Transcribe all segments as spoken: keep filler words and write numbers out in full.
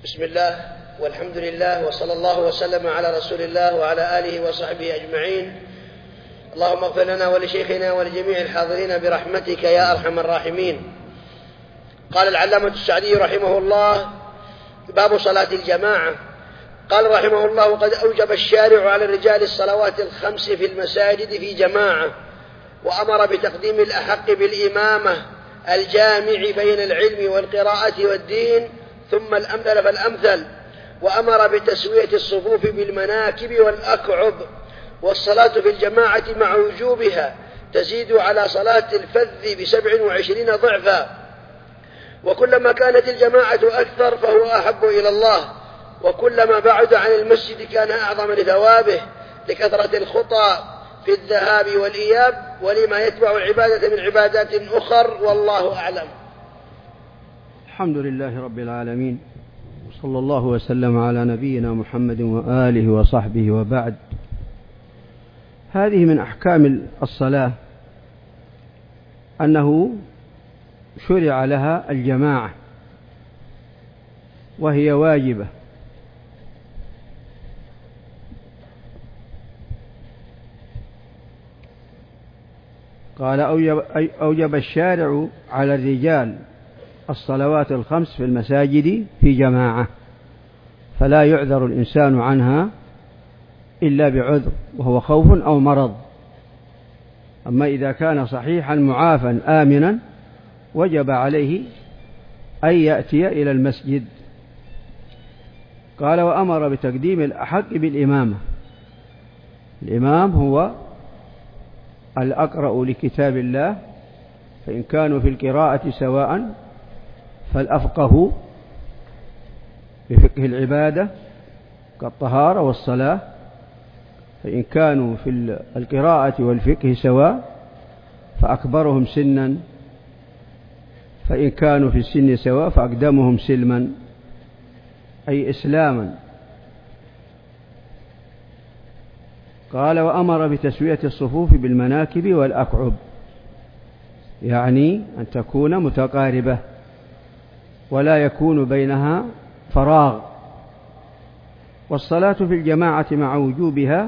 بسم الله والحمد لله وصلى الله وسلم على رسول الله وعلى آله وصحبه أجمعين. اللهم اغفر لنا ولشيخنا ولجميع الحاضرين برحمتك يا أرحم الراحمين. قال العلامة السعدي رحمه الله: باب صلاة الجماعة. قال رحمه الله: قد أوجب الشارع على الرجال الصلوات الخمس في المساجد في جماعة، وأمر بتقديم الأحق بالإمامة الجامع بين العلم والقراءة والدين، ثم الأمثل فالأمثل، وأمر بتسوية الصفوف بالمناكب والأكعب. والصلاة في الجماعة مع وجوبها تزيد على صلاة الفذ بسبع وعشرين ضعفا، وكلما كانت الجماعة أكثر فهو أحب إلى الله، وكلما بعد عن المسجد كان أعظم لثوابه، لكثرة الخطى في الذهاب والإياب، ولما يتبع العبادة من عبادات أخر، والله أعلم. الحمد لله رب العالمين، صلى الله وسلم على نبينا محمد وآله وصحبه، وبعد. هذه من أحكام الصلاة أنه شرع لها الجماعة، وهي واجبة. قال: أوجب الشارع على الرجال الصلوات الخمس في المساجد في جماعة، فلا يعذر الإنسان عنها إلا بعذر، وهو خوف أو مرض. أما إذا كان صحيحا معافا آمنا وجب عليه أن يأتي إلى المسجد. قال: وأمر بتقديم الأحق بالإمامة. الإمام هو الأقرأ لكتاب الله، فإن كانوا في القراءة سواء فالأفقه بفقه العبادة كالطهارة والصلاة، فإن كانوا في القراءة والفقه سواء فأكبرهم سنا، فإن كانوا في السن سواء فأقدمهم سلما، أي إسلاما. قال: وأمر بتسوية الصفوف بالمناكب والأكعب، يعني أن تكون متقاربة ولا يكون بينها فراغ. والصلاة في الجماعة مع وجوبها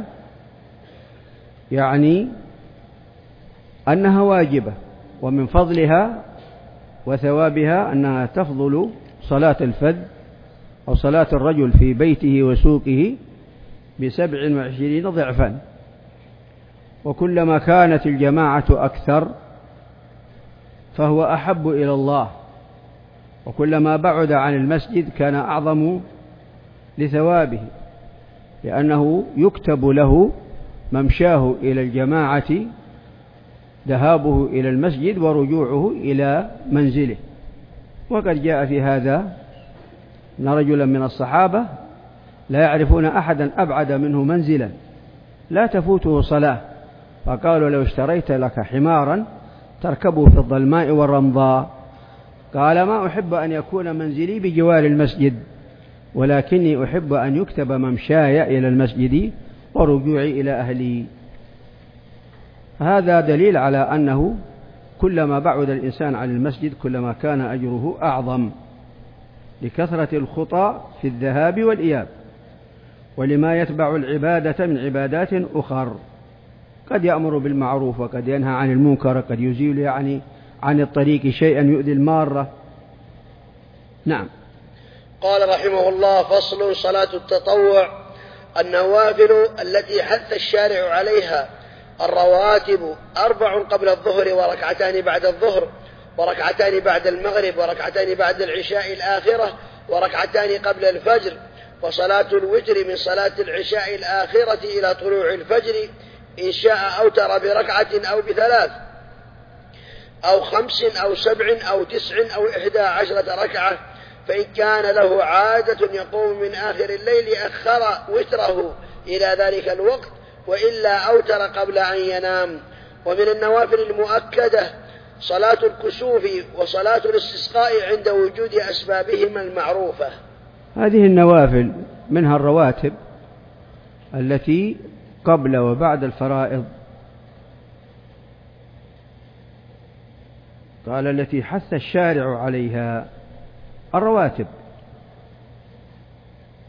يعني أنها واجبة، ومن فضلها وثوابها أنها تفضل صلاة الفذ أو صلاة الرجل في بيته وسوقه بسبع وعشرين ضعفا. وكلما كانت الجماعة أكثر فهو أحب إلى الله، وكلما بعد عن المسجد كان أعظم لثوابه، لأنه يكتب له ممشاه إلى الجماعة، ذهابه إلى المسجد ورجوعه إلى منزله. وقد جاء في هذا أن رجلا من الصحابة لا يعرفون أحدا أبعد منه منزلا لا تفوته صلاة، فقالوا: لو اشتريت لك حمارا تركبه في الظلماء والرمضاء. قال: ما أحب أن يكون منزلي بجوار المسجد، ولكني أحب أن يكتب ممشاي إلى المسجد ورجوعي إلى أهلي. هذا دليل على أنه كلما بعد الإنسان عن المسجد كلما كان أجره أعظم، لكثرة الخطى في الذهاب والإياب، ولما يتبع العبادة من عبادات أخر. قد يأمر بالمعروف وقد ينهى عن المنكر، قد يزيل يعني عن الطريق شيئا يؤذي المارة. نعم. قال رحمه الله: فصل: صلاة التطوع. النوافل التي حث الشارع عليها الرواتب أربع قبل الظهر، وركعتان بعد الظهر، وركعتان بعد المغرب، وركعتان بعد العشاء الآخرة، وركعتان قبل الفجر. وصلاة الوتر من صلاة العشاء الآخرة إلى طلوع الفجر، إن شاء أوتر بركعة أو بثلاث أو خمس أو سبع أو تسع أو إحدى عشرة ركعة، فإن كان له عادة يقوم من آخر الليل أخر وتره إلى ذلك الوقت، وإلا أوتر قبل أن ينام. ومن النوافل المؤكدة صلاة الكسوف وصلاة الاستسقاء عند وجود أسبابهما المعروفة. هذه النوافل منها الرواتب التي قبل وبعد الفرائض. قال: التي حث الشارع عليها الرواتب،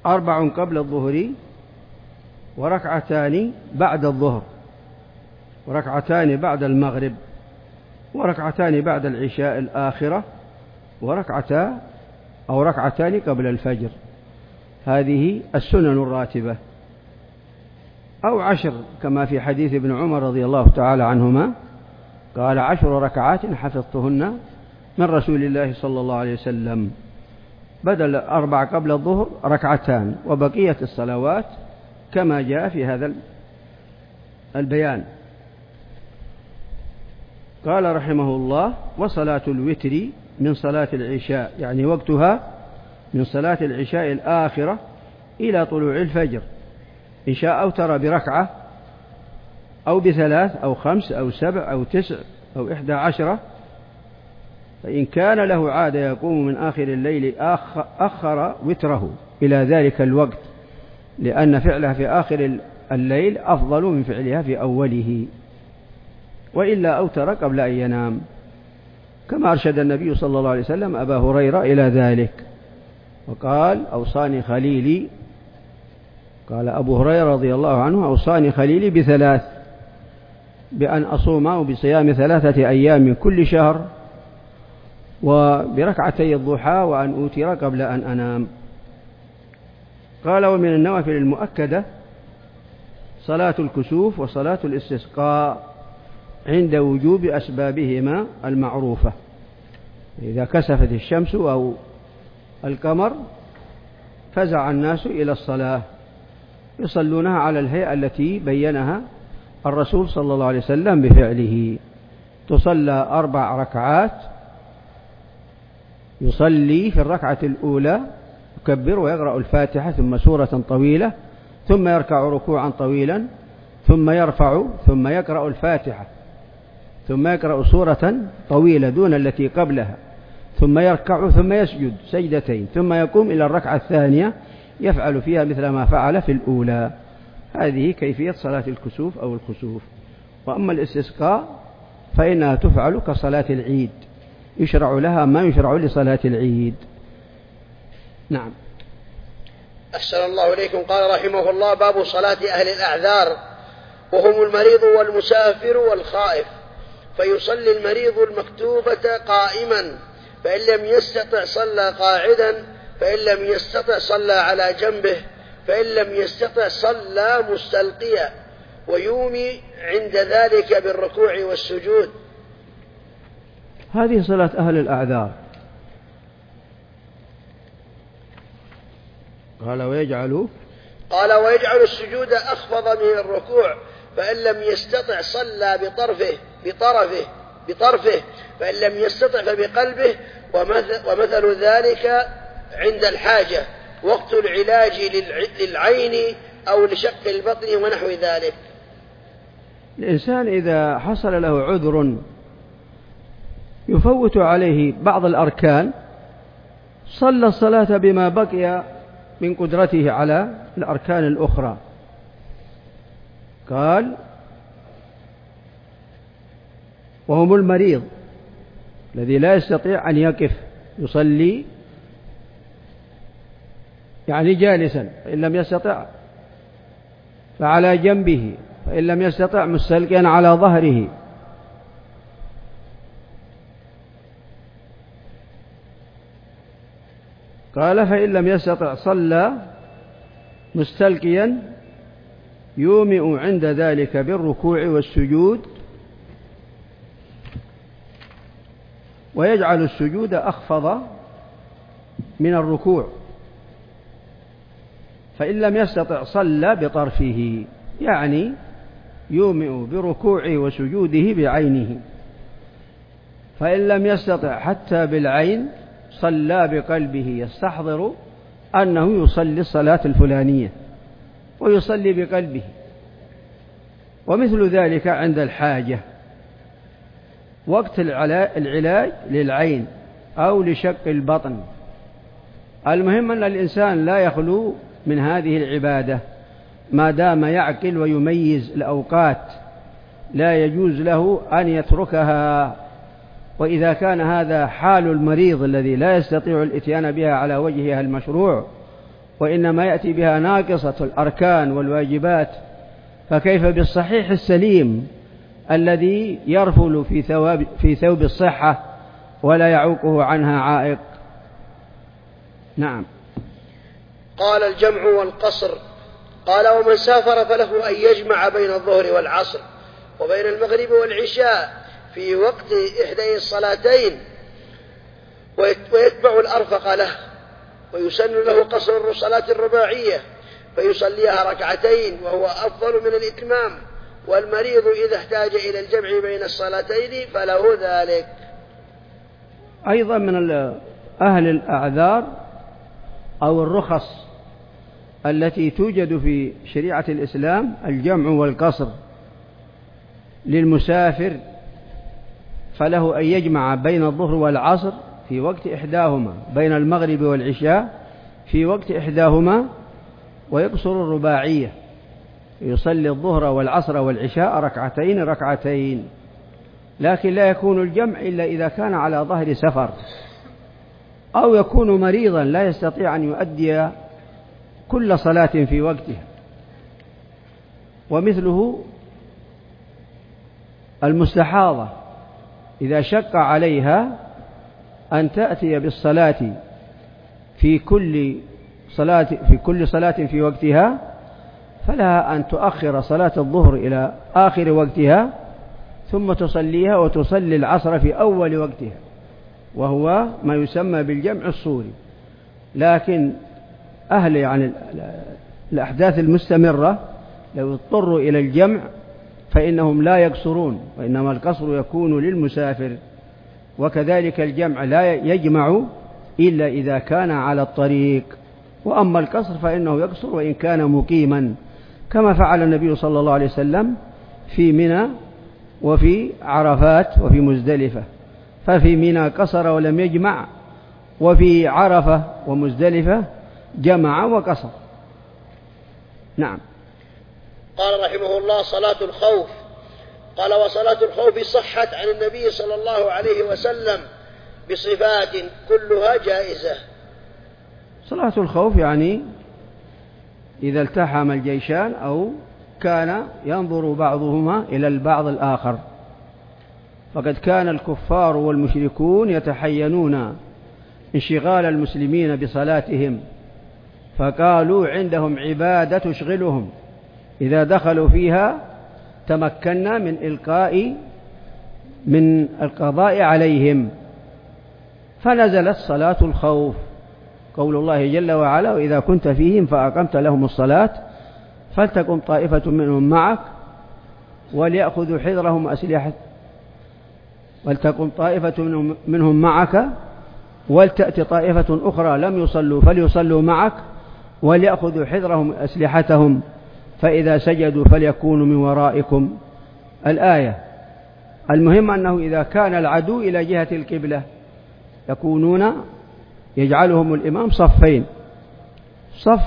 أربع قبل الظهر وركعتان بعد الظهر وركعتان بعد المغرب وركعتان بعد العشاء الآخرة وركعتا أو ركعتان قبل الفجر. هذه السنن الراتبة. أو عشر كما في حديث ابن عمر رضي الله تعالى عنهما قال عشر ركعات حفظتهن من رسول الله صلى الله عليه وسلم، بدل أربع قبل الظهر ركعتان، وبقية الصلوات كما جاء في هذا البيان. قال رحمه الله: وصلاة الوتر من صلاة العشاء، يعني وقتها من صلاة العشاء الآخرة إلى طلوع الفجر، إن شاء أوتر بركعة أو بثلاث أو خمس أو سبع أو تسع أو إحدى عشرة. فإن كان له عادة يقوم من آخر الليل أخر وتره إلى ذلك الوقت، لأن فعلها في آخر الليل أفضل من فعلها في أوله، وإلا أوتر قبل أن ينام، كما أرشد النبي صلى الله عليه وسلم أبا هريرة إلى ذلك، وقال: أوصاني خليلي، قال أبو هريرة رضي الله عنه: أوصاني خليلي بثلاث، بأن أصوم بصيام ثلاثة أيام من كل شهر، وبركعتي الضحى، وأن أوتر قبل أن أنام. قال: ومن النوافل المؤكدة صلاة الكسوف وصلاة الاستسقاء عند وجوب أسبابهما المعروفة، إذا كسفت الشمس أو القمر فزع الناس إلى الصلاة، يصلونها على الهيئة التي بينها الرسول صلى الله عليه وسلم بفعله. تصلى أربع ركعات، يصلي في الركعة الأولى يكبر ويقرأ الفاتحة ثم سورة طويلة، ثم يركع ركوعا طويلا، ثم يرفع ثم يقرأ الفاتحة، ثم يقرأ سورة طويلة دون التي قبلها، ثم يركع ثم يسجد سجدتين، ثم يقوم إلى الركعة الثانية يفعل فيها مثل ما فعل في الأولى. هذه كيفية صلاة الكسوف أو الخسوف. وأما الاستسقاء فإنها تفعل كصلاة العيد، يشرع لها ما يشرع لصلاة العيد. نعم. أحسن الله إليكم. قال رحمه الله: باب صلاة أهل الأعذار، وهم المريض والمسافر والخائف. فيصلي المريض المكتوبة قائما، فإن لم يستطع صلى قاعدا، فإن لم يستطع صلى على جنبه، فإن لم يستطع صلى مستلقيا، ويومي عند ذلك بالركوع والسجود. هذه صلاة أهل الأعذار. قال: ويجعل قال ويجعل السجود أخفض من الركوع، فإن لم يستطع صلى بطرفه بطرفه بطرفه فإن لم يستطع فبقلبه. ومثل, ومثل ذلك عند الحاجة، وقت العلاج للعين أو لشق البطن ونحو ذلك. الإنسان إذا حصل له عذر يفوت عليه بعض الأركان صلى الصلاة بما بقي من قدرته على الأركان الأخرى. قال: وهم المريض الذي لا يستطيع أن يقف يصلي، يعني جالسا، فإن لم يستطع فعلى جنبه، فإن لم يستطع مستلقيا على ظهره. قال: فإن لم يستطع صلى مستلقيا، يومئ عند ذلك بالركوع والسجود، ويجعل السجود أخفض من الركوع. فإن لم يستطع صلى بطرفه، يعني يومئ بركوعه وسجوده بعينه. فإن لم يستطع حتى بالعين صلى بقلبه، يستحضر أنه يصلي الصلاة الفلانية ويصلي بقلبه. ومثل ذلك عند الحاجة، وقت العلاج للعين أو لشق البطن. المهم أن الإنسان لا يخلو من هذه العبادة ما دام يعقل ويميز الأوقات، لا يجوز له أن يتركها. وإذا كان هذا حال المريض الذي لا يستطيع الإتيان بها على وجهها المشروع، وإنما يأتي بها ناقصة الأركان والواجبات، فكيف بالصحيح السليم الذي يرفل في ثواب في ثوب الصحة ولا يعوقه عنها عائق؟ نعم. قال الجمع والقصر. قال ومن سافر فله أن يجمع بين الظهر والعصر وبين المغرب والعشاء في وقت إحدى الصلاتين ويتبع الأرفق له، ويسن له قصر الصلاة الرباعية فيصليها ركعتين وهو أفضل من الإتمام، والمريض إذا احتاج إلى الجمع بين الصلاتين فله ذلك. أيضا من أهل الأعذار أو الرخص التي توجد في شريعة الإسلام الجمع والقصر للمسافر، فله أن يجمع بين الظهر والعصر في وقت إحداهما، بين المغرب والعشاء في وقت إحداهما، ويقصر الرباعية، يصلي الظهر والعصر والعشاء ركعتين ركعتين. لكن لا يكون الجمع إلا إذا كان على ظهر سفر أو يكون مريضا لا يستطيع أن يؤدي كل صلاة في وقتها. ومثله المستحاضة إذا شق عليها أن تأتي بالصلاة في كل صلاة في كل صلاة في وقتها، فلها أن تؤخر صلاة الظهر إلى آخر وقتها ثم تصليها وتصلي العصر في أول وقتها، وهو ما يسمى بالجمع الصوري. لكن أهل يعني الأحداث المستمرة لو اضطروا إلى الجمع فإنهم لا يقصرون، وإنما القصر يكون للمسافر. وكذلك الجمع لا يجمع إلا إذا كان على الطريق، وأما القصر فإنه يقصر وإن كان مقيما، كما فعل النبي صلى الله عليه وسلم في منى وفي عرفات وفي مزدلفة. ففي منى قصر ولم يجمع، وفي عرفة ومزدلفة جمع وقصر. نعم. قال رحمه الله صلاة الخوف. قال وصلاة الخوف صحت عن النبي صلى الله عليه وسلم بصفات كلها جائزة. صلاة الخوف يعني إذا التحم الجيشان أو كان ينظر بعضهما إلى البعض الآخر، فقد كان الكفار والمشركون يتحينون انشغال المسلمين بصلاتهم، فقالوا عندهم عبادة تشغلهم، إذا دخلوا فيها تمكنا من إلقاء من القضاء عليهم، فنزلت صلاة الخوف، قول الله جل وعلا وإذا كنت فيهم فأقمت لهم الصلاة فلتكن طائفة منهم معك وليأخذوا حذرهم أسلحة ولتكن طائفة منهم معك ولتأتي طائفة أخرى لم يصلوا فليصلوا معك وليأخذوا حذرهم أسلحتهم فإذا سجدوا فليكونوا من ورائكم. الآية. المهم أنه إذا كان العدو إلى جهة القبلة يكونون يجعلهم الإمام صفين، صف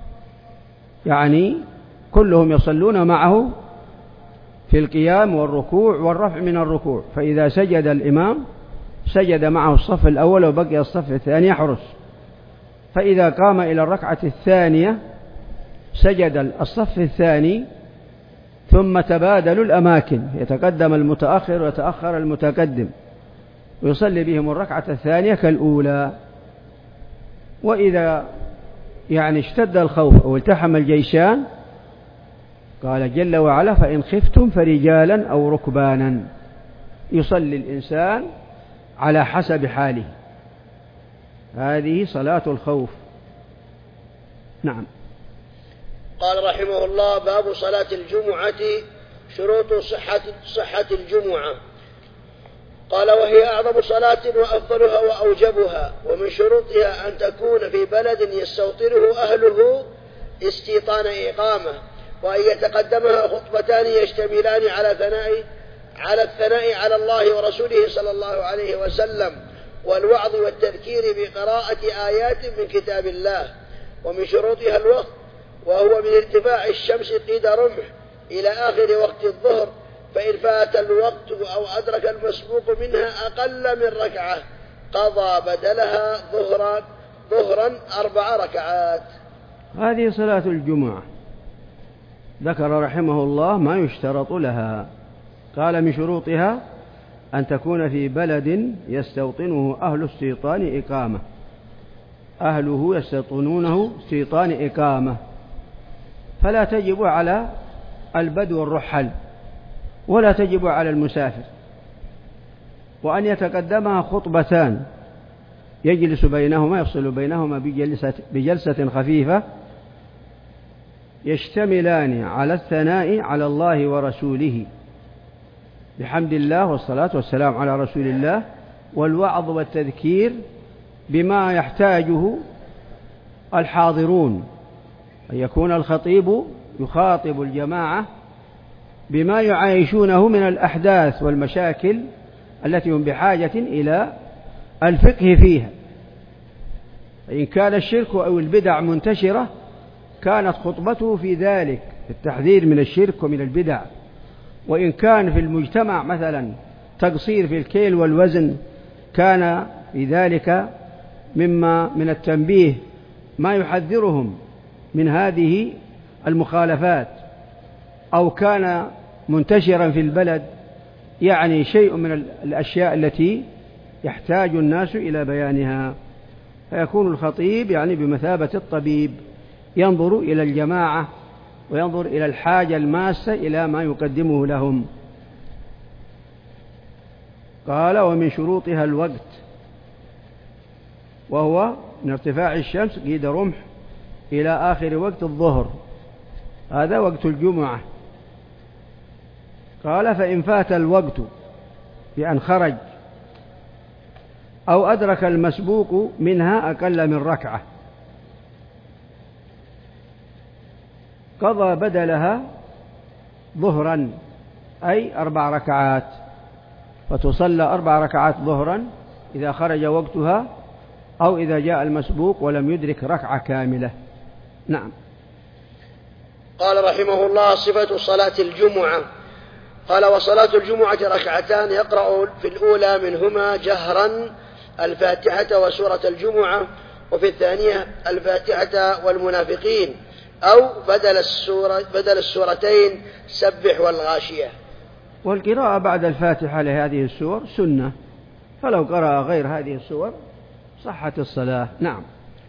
يعني كلهم يصلون معه في القيام والركوع والرفع من الركوع، فإذا سجد الإمام سجد معه الصف الأول وبقي الصف الثاني يحرس، فإذا قام إلى الركعة الثانية سجد الصف الثاني، ثم تبادلوا الأماكن، يتقدم المتأخر ويتأخر المتقدم ويصلي بهم الركعة الثانية كالأولى. وإذا يعني اشتد الخوف أو التحم الجيشان قال جل وعلا فإن خفتم فرجالا أو ركبانا، يصلي الإنسان على حسب حاله. هذه صلاة الخوف. نعم. قال رحمه الله باب صلاة الجمعة شروط صحة, صحة الجمعة. قال وهي أعظم صلاة وأفضلها وأوجبها، ومن شروطها أن تكون في بلد يستوطنه أهله استيطان إقامة، وأن يتقدمها خطبتان يشتملان على ثناء على الثناء على الله ورسوله صلى الله عليه وسلم والوعظ والتذكير بقراءة آيات من كتاب الله. ومن شروطها الوقت، وهو من ارتفاع الشمس قيد رمح إلى آخر وقت الظهر، فإن فات الوقت أو أدرك المسبوق منها أقل من ركعة قضى بدلها ظهرا ظهرا أربع ركعات. هذه صلاة الجمعة ذكر رحمه الله ما يشترط لها. قال من شروطها أن تكون في بلد يستوطنه أهل استيطان إقامة، أهله يستوطنونه استيطان إقامة، فلا تجب على البدو الرحل ولا تجب على المسافر، وأن يتقدمها خطبتان يجلس بينهما يفصل بينهما بجلسة, بجلسة خفيفة يشتملان على الثناء على الله ورسوله بحمد الله والصلاة والسلام على رسول الله، والوعظ والتذكير بما يحتاجه الحاضرون، أن يكون الخطيب يخاطب الجماعة بما يعايشونه من الأحداث والمشاكل التي هم بحاجة إلى الفقه فيها. إن كان الشرك أو البدع منتشرة كانت خطبته في ذلك في التحذير من الشرك ومن البدع، وإن كان في المجتمع مثلا تقصير في الكيل والوزن كان في ذلك مما من التنبيه ما يحذرهم من هذه المخالفات، أو كان منتشرا في البلد يعني شيء من الأشياء التي يحتاج الناس إلى بيانها، فيكون الخطيب يعني بمثابة الطبيب ينظر إلى الجماعة وينظر إلى الحاجة الماسة إلى ما يقدمه لهم. قال ومن شروطها الوقت، وهو من ارتفاع الشمس قيد رمح إلى آخر وقت الظهر، هذا وقت الجمعة. قال فإن فات الوقت بأن خرج أو أدرك المسبوق منها أقل من ركعة قضى بدلها ظهرا، أي أربع ركعات، فتصلى أربع ركعات ظهرا إذا خرج وقتها أو إذا جاء المسبوق ولم يدرك ركعة كاملة. نعم. قال رحمه الله صفة صلاة الجمعة. قال وصلاة الجمعة ركعتان يقرأ في الأولى منهما جهرا الفاتحة وسورة الجمعة، وفي الثانية الفاتحة والمنافقين، أو بدل السورة بدل السورتين سبح والغاشية. والقراءة بعد الفاتحة لهذه السور سنة، فلو قرأ غير هذه السور صحت الصلاة. نعم.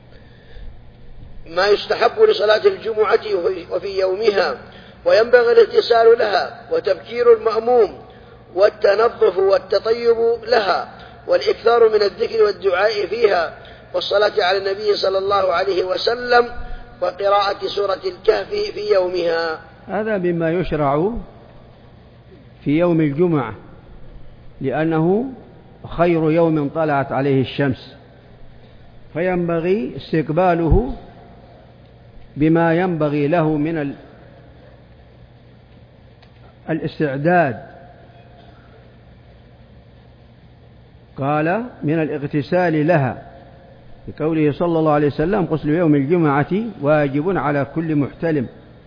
ما يستحب لصلاة الجمعة وفي يومها، وينبغي الاغتسال لها وتبكير المأموم والتنظف والتطيب لها والإكثار من الذكر والدعاء فيها والصلاة على النبي صلى الله عليه وسلم وقراءة سورة الكهف في يومها. هذا مما يشرع في يوم الجمعة، لأنه خير يوم طلعت عليه الشمس، فينبغي استقباله بما ينبغي له من الاستعداد. قال من الاغتسال لها بقوله صلى الله عليه وسلم غسل يوم الجمعة واجب على كل محتلم،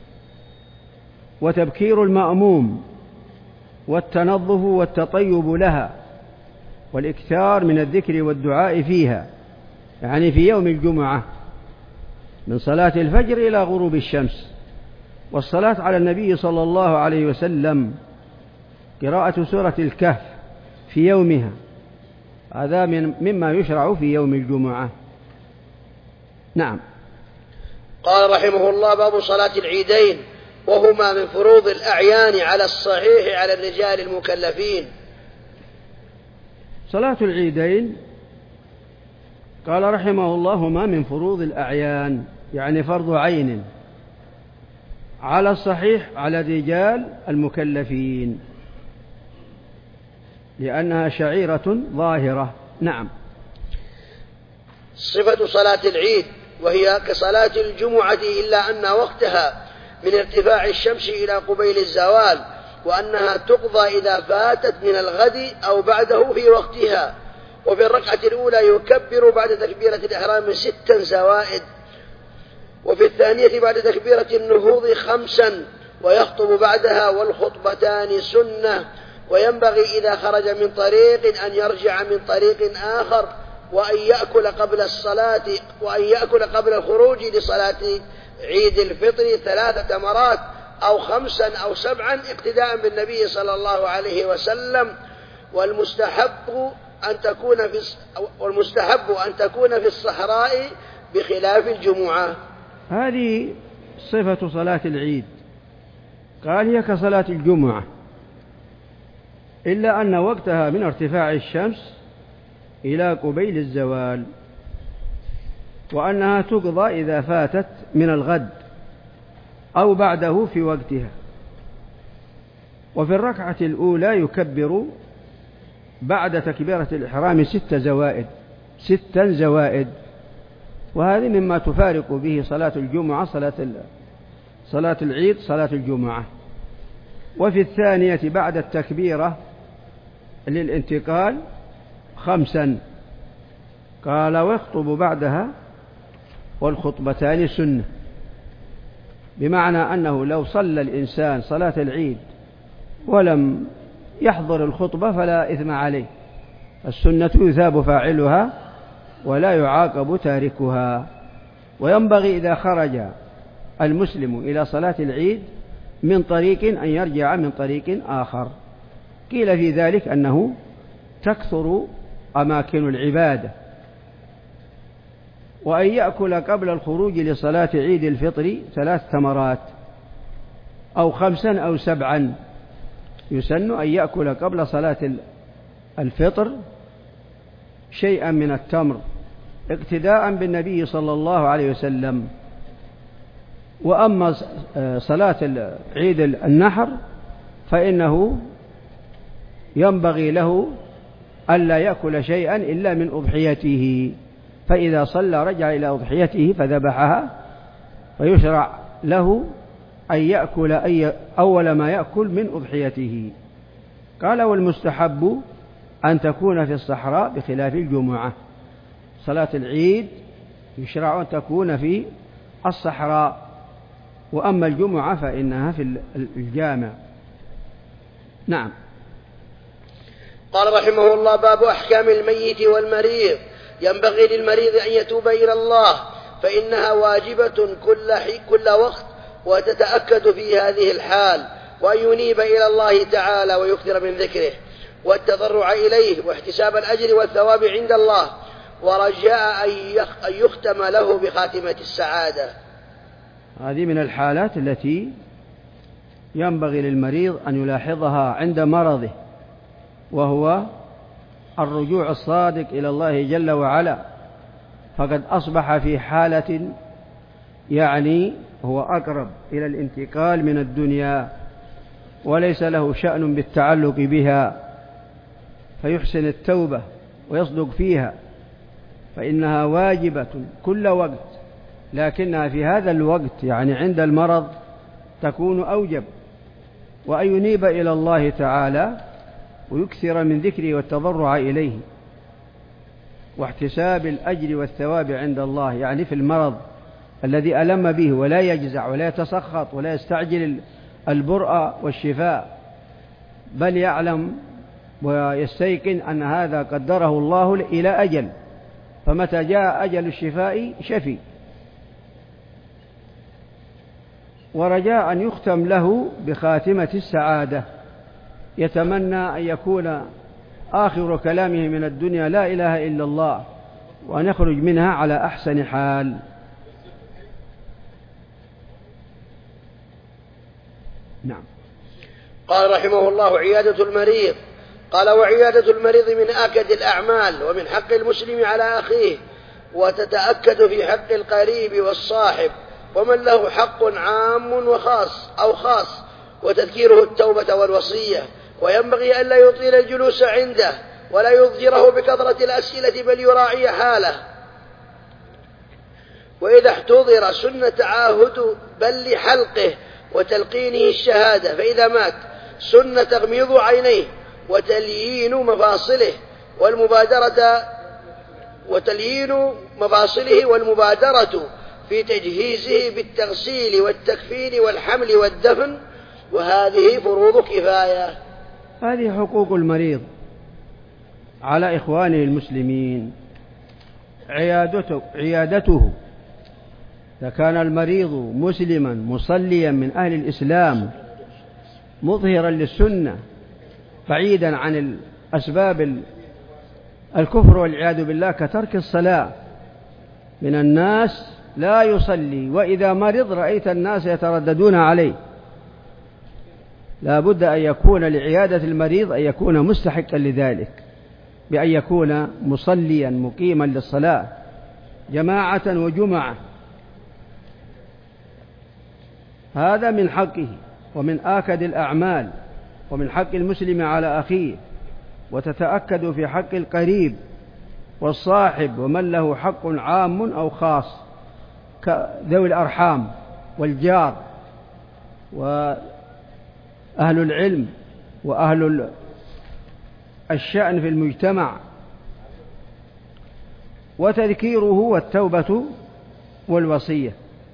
وتبكير المأموم والتنظف والتطيب لها والإكثار من الذكر والدعاء فيها، يعني في يوم الجمعة من صلاة الفجر إلى غروب الشمس، والصلاة على النبي صلى الله عليه وسلم، قراءة سورة الكهف في يومها، هذا من مما يشرع في يوم الجمعة. نعم. قال رحمه الله باب صلاة العيدين، وهما من فروض الأعيان على الصحيح على الرجال المكلفين. صلاة العيدين قال رحمه الله هما من فروض الأعيان، يعني فرض عين على الصحيح على الرجال المكلفين، لأنها شعيرة ظاهرة. نعم. صفة صلاة العيد وهي كصلاة الجمعة إلا أن وقتها من ارتفاع الشمس إلى قبيل الزوال، وأنها تقضى إذا فاتت من الغد أو بعده في وقتها. وفي الركعة الأولى يكبر بعد تكبيرة الإحرام ستا زوائد، وفي الثانية بعد تكبيرة النهوض خمسا، ويخطب بعدها والخطبتان سنة. وينبغي إذا خرج من طريق أن يرجع من طريق آخر، وأن يأكل قبل الصلاة وأن يأكل قبل الخروج لصلاة عيد الفطر ثلاث تمرات أو خمسا أو سبعا اقتداء بالنبي صلى الله عليه وسلم. والمستحب أن تكون في والمستحب أن تكون في الصحراء بخلاف الجمعة. هذه صفة صلاة العيد، قال هي كصلاة الجمعة، إلا أن وقتها من ارتفاع الشمس إلى قبيل الزوال، وأنها تقضى إذا فاتت من الغد أو بعده في وقتها. وفي الركعة الأولى يكبر بعد تكبيرة الإحرام ست زوائد ستا زوائد، وهذه مما تفارق به صلاة الجمعة صلاة صلاة العيد صلاة الجمعة. وفي الثانية بعد التكبيرة للانتقال خمسا، قال ويخطب بعدها والخطبتان سنة، بمعنى أنه لو صلى الإنسان صلاة العيد ولم يحضر الخطبة فلا إثم عليه، السنة يثاب فاعلها ولا يعاقب تاركها. وينبغي إذا خرج المسلم إلى صلاة العيد من طريق أن يرجع من طريق آخر. قيل في ذلك أنه تكثر أماكن العبادة، وأن يأكل قبل الخروج لصلاة عيد الفطر ثلاث تمرات أو خمسا أو سبعا. يسن أن يأكل قبل صلاة الفطر شيئا من التمر اقتداء بالنبي صلى الله عليه وسلم. وأما صلاة عيد النحر فإنه ينبغي له ألا يأكل شيئا إلا من أضحيته، فإذا صلى رجع إلى أضحيته فذبحها، فيشرع له أن يأكل أي أول ما يأكل من أضحيته. قال والمستحب أن تكون في الصحراء بخلاف الجمعة، صلاة العيد يشرع أن تكون في الصحراء، وأما الجمعة فإنها في الجامع. نعم. قال رحمه الله: باب أحكام الميت والمريض. ينبغي للمريض أن يتوب إلى الله، فإنها واجبة كل, كل وقت، وتتأكد في هذه الحال، وأن ينيب إلى الله تعالى ويكثر من ذكره والتضرع إليه واحتساب الأجر والثواب عند الله، ورجاء أن يختم له بخاتمة السعادة. هذه من الحالات التي ينبغي للمريض أن يلاحظها عند مرضه، وهو الرجوع الصادق إلى الله جل وعلا، فقد أصبح في حالة يعني هو أقرب إلى الانتقال من الدنيا، وليس له شأن بالتعلق بها، فيحسن التوبة ويصدق فيها، فإنها واجبة كل وقت، لكنها في هذا الوقت يعني عند المرض تكون أوجب. وأن ينيب إلى الله تعالى ويكثر من ذكره والتضرع إليه واحتساب الأجر والثواب عند الله، يعني في المرض الذي ألم به، ولا يجزع ولا يتسخط ولا يستعجل البرء والشفاء، بل يعلم ويستيقن أن هذا قدره الله إلى أجل، فمتى جاء أجل الشفاء شفي. ورجاء أن يختم له بخاتمة السعادة، يتمنى أن يكون آخر كلامه من الدنيا لا إله إلا الله، وأن يخرج منها على أحسن حال. نعم. قال رحمه الله: عيادة المريض. قال: وعيادة المريض من آكد الأعمال، ومن حق المسلم على أخيه، وتتأكد في حق القريب والصاحب، ومن له حق عام وخاص أو خاص، وتذكيره التوبة والوصية. وينبغي أن لا يطيل الجلوس عنده ولا يضجره بكثرة الأسئلة، بل يراعي حاله. وإذا احتضر سن تعاهد بل لحلقه وتلقينه الشهادة، فإذا مات سن تغميض عينيه وتليين مفاصله والمبادرة وتليين مفاصله والمبادرة في تجهيزه بالتغسيل والتكفين والحمل والدفن، وهذه فروض كفاية. هذه حقوق المريض على إخوانه المسلمين، عيادته, عيادته إذا كان المريض مسلما مصليا من أهل الإسلام مظهرا للسنة بعيدا عن الأسباب الكفر والعياذ بالله كترك الصلاة، من الناس لا يصلي وإذا مرض رأيت الناس يترددون عليه، لا بد أن يكون لعيادة المريض أن يكون مستحقا لذلك بأن يكون مصليا مقيما للصلاة جماعة وجمعة. هذا من حقه ومن آكد الأعمال ومن حق المسلم على أخيه، وتتأكد في حق القريب والصاحب ومن له حق عام أو خاص كذوي الأرحام والجار وأهل العلم وأهل الشأن في المجتمع، وتذكيره والتوبة والوصية،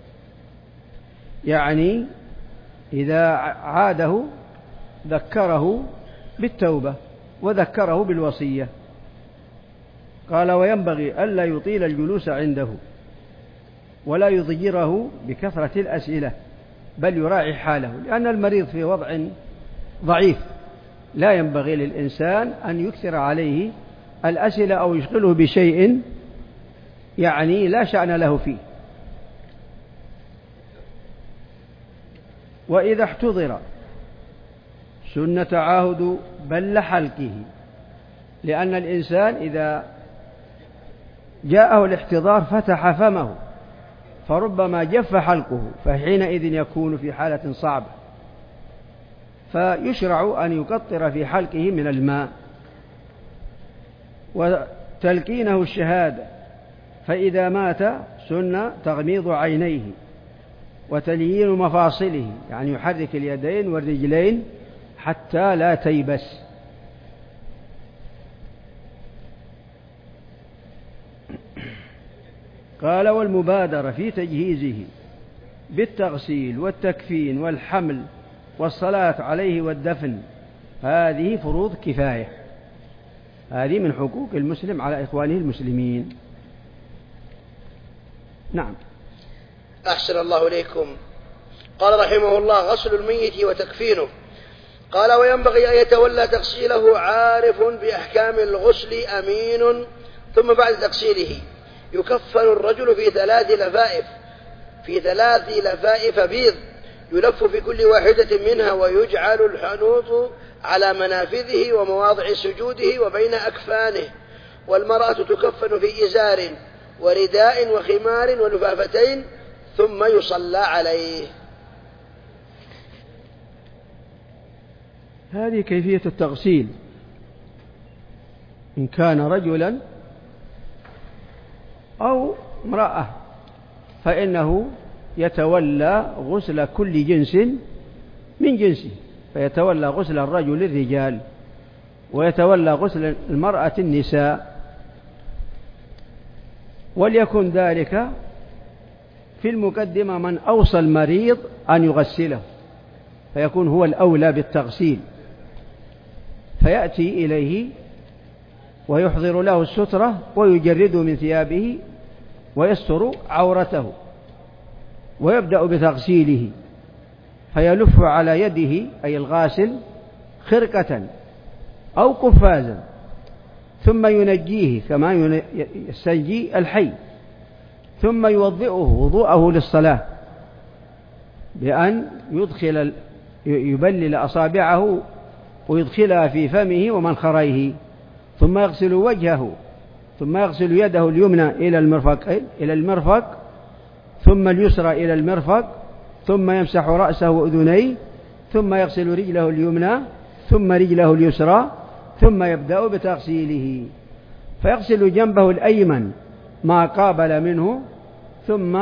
يعني إذا عاده ذكره بالتوبة وذكره بالوصية. قال وينبغي ألا يطيل الجلوس عنده ولا يضجره بكثرة الأسئلة بل يراعي حاله، لأن المريض في وضع ضعيف لا ينبغي للإنسان أن يكثر عليه الأسئلة أو يشغله بشيء يعني لا شأن له فيه. وإذا احتضر سنة تعاهد بل حلقه، لأن الإنسان إذا جاءه الاحتضار فتح فمه فربما جف حلقه، فحينئذ يكون في حالة صعبة، فيشرع أن يقطر في حلقه من الماء. وتلقينه الشهادة، فإذا مات سن تغميض عينيه وتليين مفاصله، يعني يحرك اليدين والرجلين حتى لا تيبس. قال والمبادرة في تجهيزه بالتغسيل والتكفين والحمل والصلاة عليه والدفن، هذه فروض كفاية، هذه من حقوق المسلم على إخوانه المسلمين. نعم. أحسن الله إليكم. قال رحمه الله غسل الميت وتكفينه. قال وينبغي أن يتولى تغسيله عارف بأحكام الغسل أمين، ثم بعد تغسيله يكفن الرجل في ثلاث لفائف في ثلاث لفائف بيض يلف في كل واحدة منها، ويجعل الحنوط على منافذه ومواضع سجوده وبين أكفانه. والمرأة تكفن في إزار ورداء وخمار ولفافتين ثم يصلى عليه. هذه كيفية التغسيل. إن كان رجلا أو امرأة فإنه يتولى غسل كل جنس من جنسه، فيتولى غسل الرجل الرجال ويتولى غسل المرأة النساء، وليكن ذلك في المقدمة من أوصى المريض أن يغسله، فيكون هو الأولى بالتغسيل، فيأتي إليه ويحضر له السترة ويجرد من ثيابه ويستر عورته، ويبدأ بتغسيله، فيلف على يده أي الغاسل خرقة أو قفازا، ثم ينجيه كما يستنجي الحي، ثم يوضئه وضوءه للصلاة بأن يدخل يبلل أصابعه ويدخلها في فمه ومنخريه، ثم يغسل وجهه، ثم يغسل يده اليمنى إلى المرفق إلى المرفق ثم اليسرى إلى المرفق، ثم يمسح رأسه وأذنيه، ثم يغسل رجله اليمنى ثم رجله اليسرى، ثم يبدأ بتغسيله، فيغسل جنبه الأيمن ما قابل منه، ثم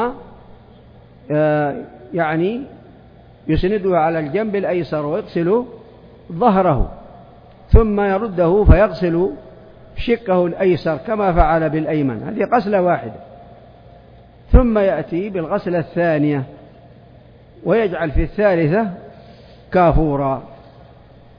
يعني يسنده على الجنب الأيسر ويغسل ظهره، ثم يرده فيغسل شقه الأيسر كما فعل بالأيمن. هذه غسلة واحدة. ثم يأتي بالغسلة الثانية ويجعل في الثالثة كافورا.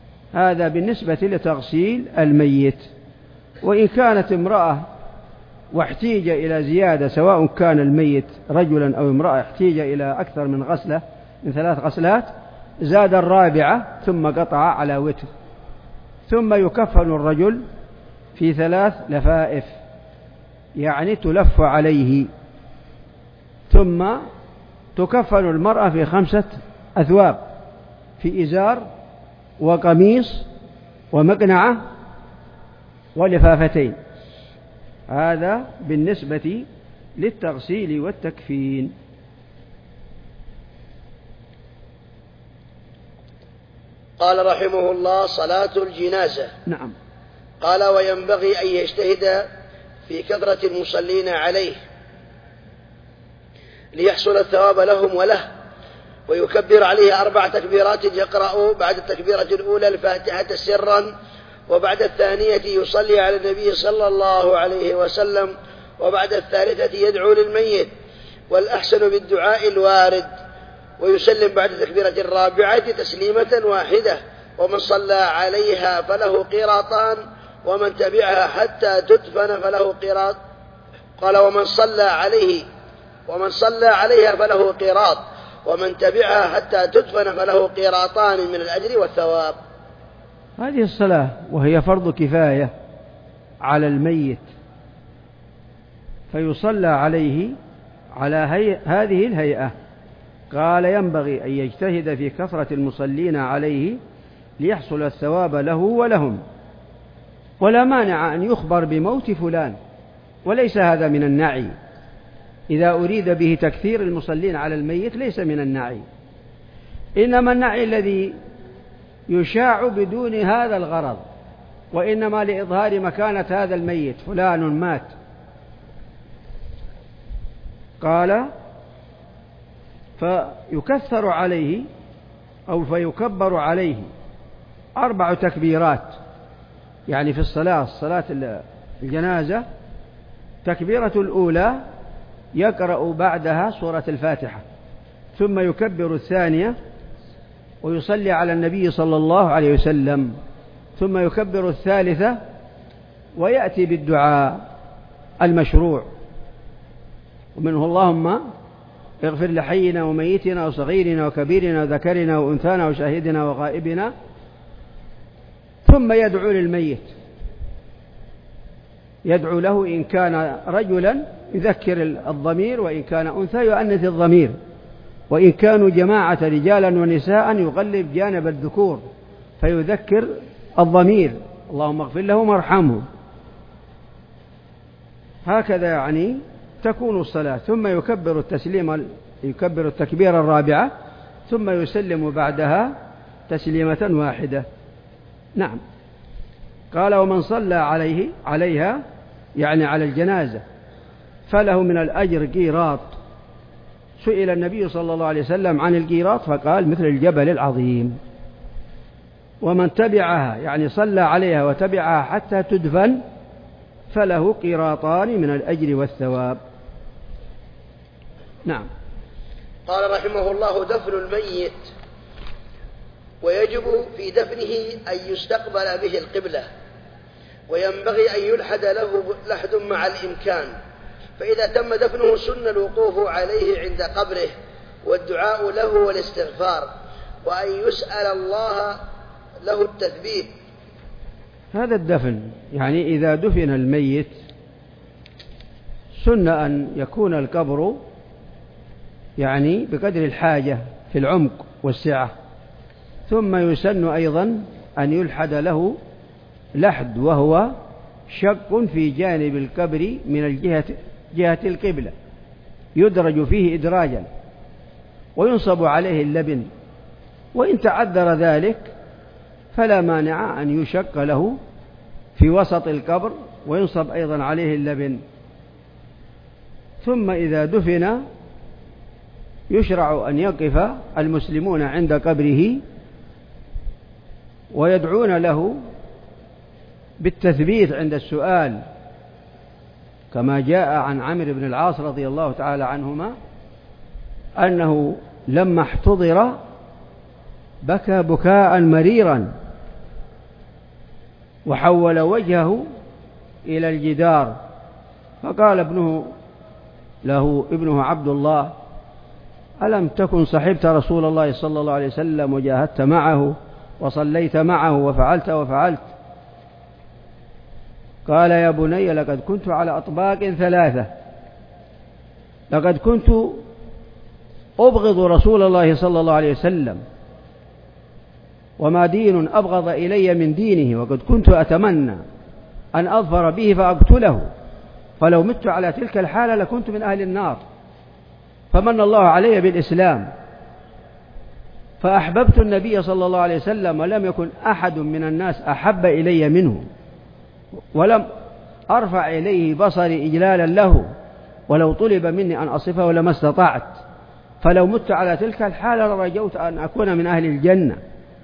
هذا بالنسبة لتغسيل الميت. وإن كانت امرأة واحتيج إلى زيادة سواء كان الميت رجلا أو امرأة احتيج إلى أكثر من غسلة من ثلاث غسلات زاد الرابعة ثم قطع على وتر. ثم يكفن الرجل في ثلاث لفائف يعني تلف عليه. ثم تكفن المرأة في خمسة أثواب في إزار وقميص ومقنعة ولفافتين. هذا بالنسبة للتغسيل والتكفين. قال رحمه الله: صلاة الجنازة. نعم. قال: وينبغي أن يجتهد في كثرة المصلين عليه ليحصل الثواب لهم وله، ويكبر عليه أربع تكبيرات يقرأ بعد التكبيرة الأولى الفاتحة سرا، وبعد الثانية يصلي على النبي صلى الله عليه وسلم، وبعد الثالثة يدعو للميت، والأحسن بالدعاء الوارد، ويسلم بعد التكبيرة الرابعة تسليمة واحدة، ومن صلى عليها فله قيراطان، ومن تبعها حتى تدفن فله قيراط. قال: ومن صلى عليه ومن صلى عليها فله قيراط، ومن تبعها حتى تدفن فله قيراطان من الأجر والثواب. هذه الصلاة وهي فرض كفاية على الميت، فيصلى عليه على هي... هذه الهيئة. قال: ينبغي أن يجتهد في كثرة المصلين عليه ليحصل الثواب له ولهم، ولا مانع أن يخبر بموت فلان، وليس هذا من النعي. إذا أريد به تكثير المصلين على الميت ليس من النعي، إنما النعي الذي يشاع بدون هذا الغرض، وإنما لإظهار مكانة هذا الميت، فلان مات. قال: فيكثر عليه أو فيكبر عليه أربع تكبيرات، يعني في الصلاة صلاة الجنازة تكبيرة الأولى يقرأ بعدها سورة الفاتحة، ثم يكبر الثانية ويصلي على النبي صلى الله عليه وسلم، ثم يكبر الثالثة ويأتي بالدعاء المشروع، ومنه: اللهم اغفر لحينا وميتنا وصغيرنا وكبيرنا وذكرنا وأنثانا وشاهدنا وغائبنا. ثم يدعو للميت، يدعو له إن كان رجلا يذكر الضمير، وإن كان أنثى يؤنث الضمير، وإن كانوا جماعة رجالا ونساء يغلب جانب الذكور فيذكر الضمير: اللهم اغفر لهم وارحمهم. هكذا يعني تكون الصلاة. ثم يكبر التسليم يكبر التكبير الرابعة، ثم يسلم بعدها تسليمة واحدة. نعم. قال: ومن صلى عليه عليها يعني على الجنازة فله من الأجر قيراط. سئل النبي صلى الله عليه وسلم عن القيراط فقال: مثل الجبل العظيم. ومن تبعها يعني صلى عليها وتبعها حتى تدفن فله قيراطان من الأجر والثواب. نعم. قال رحمه الله: دفن الميت، ويجب في دفنه أن يستقبل به القبلة، وينبغي أن يلحد له لحد مع الإمكان، فإذا تم دفنه سن الوقوف عليه عند قبره والدعاء له والاستغفار، وأن يسأل الله له التثبيت. هذا الدفن يعني إذا دفن الميت سن أن يكون القبر يعني بقدر الحاجة في العمق والسعة، ثم يسن أيضا أن يلحد له لحد، وهو شق في جانب القبر من الجهة جهة القبلة يدرج فيه إدراجا، وينصب عليه اللبن، وإن تعذر ذلك فلا مانع أن يشق له في وسط القبر وينصب أيضا عليه اللبن. ثم إذا دفن يشرع أن يقف المسلمون عند قبره ويدعون له بالتثبيت عند السؤال، كما جاء عن عمرو بن العاص رضي الله تعالى عنهما أنه لما احتضر بكى بكاء مريرا وحول وجهه إلى الجدار فقال ابنه له ابنه عبد الله: ألم تكن صحبت رسول الله صلى الله عليه وسلم وجاهدت معه وصليت معه وفعلت وفعلت؟ قال: يا بني لقد كنت على أطباق ثلاثة، لقد كنت أبغض رسول الله صلى الله عليه وسلم، وما دين أبغض إلي من دينه، وقد كنت أتمنى أن أظفر به فأقتله، فلو مت على تلك الحالة لكنت من أهل النار، فمن الله علي بالإسلام، فأحببت النبي صلى الله عليه وسلم، ولم يكن أحد من الناس أحب إلي منه، ولم أرفع إليه بصري إجلالا له، ولو طلب مني أن أصفه لما استطعت، فلو مت على تلك الحالة لرجوت أن أكون من أهل الجنة،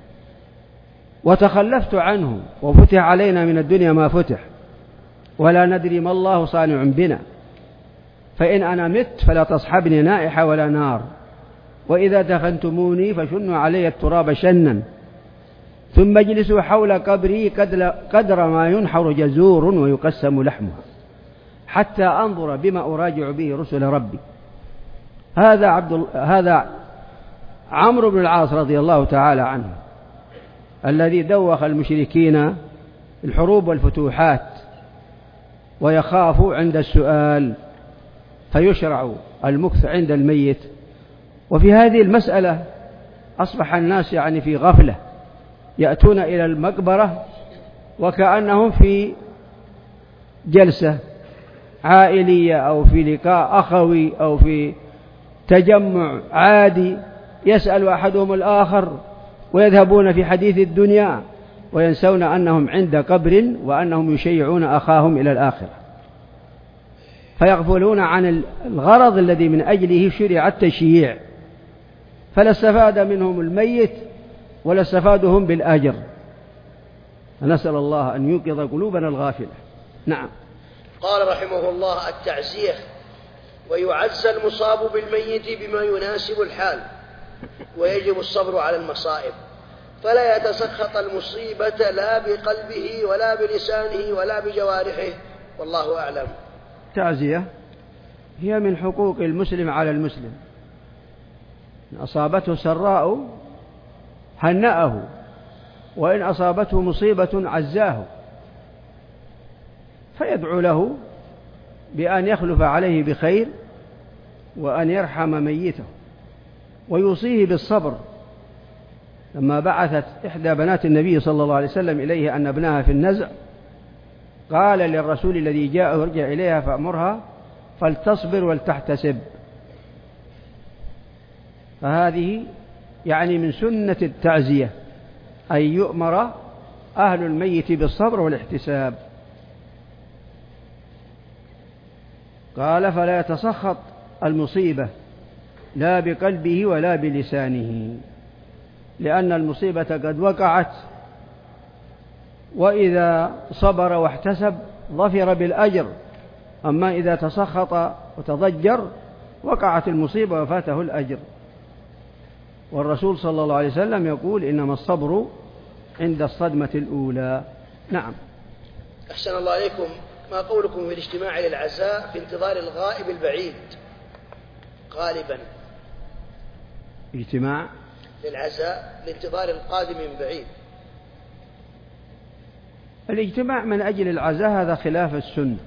وتخلفت عنه، وفتح علينا من الدنيا ما فتح، ولا ندري ما الله صانع بنا، فإن أنا مت فلا تصحبني نائحة ولا نار، وإذا دفنتموني فشنوا علي التراب شنا، ثم اجلسوا حول قبري قدر ما ينحر جزور ويقسم لحمها، حتى أنظر بما أراجع به رسل ربي. هذا عبد هذا عمرو بن العاص رضي الله تعالى عنه، الذي دوخ المشركين الحروب والفتوحات، ويخاف عند السؤال فيشرع المكث عند الميت. وفي هذه المسألة أصبح الناس يعني في غفلة، يأتون إلى المقبرة وكأنهم في جلسة عائلية أو في لقاء أخوي أو في تجمع عادي، يسأل أحدهم الآخر ويذهبون في حديث الدنيا، وينسون أنهم عند قبر وأنهم يشيعون أخاهم إلى الآخرة، فيغفلون عن الغرض الذي من أجله شرع التشييع، فلا استفاد منهم الميت ولا استفادهم بالأجر. نسأل الله أن يوقظ قلوبنا الغافلة. نعم. قال رحمه الله: التعزية، ويعزى المصاب بالميت بما يناسب الحال، ويجب الصبر على المصائب، فلا يتسخط المصيبة لا بقلبه ولا بلسانه ولا بجوارحه، والله أعلم. التعزية هي من حقوق المسلم على المسلم، إن أصابته سراء هنأه، وإن أصابته مصيبة عزاه، فيدعو له بأن يخلف عليه بخير وأن يرحم ميته، ويوصيه بالصبر. لما بعثت إحدى بنات النبي صلى الله عليه وسلم إليه أن ابنها في النزع، قال للرسول الذي جاء: ارجع إليها فأمرها فلتصبر ولتحتسب. فهذه يعني من سنة التعزية أن يؤمر أهل الميت بالصبر والاحتساب. قال: فلا يتسخط المصيبة لا بقلبه ولا بلسانه، لأن المصيبة قد وقعت، وإذا صبر واحتسب ظفر بالأجر، أما إذا تسخط وتضجر وقعت المصيبة وفاته الأجر. والرسول صلى الله عليه وسلم يقول: إنما الصبر عند الصدمة الأولى. نعم. أحسن الله عليكم. ما قولكم في الاجتماع للعزاء في انتظار الغائب البعيد غالبا؟ اجتماع للعزاء لانتظار القادم من بعيد. الاجتماع من أجل العزاء هذا خلاف السنة،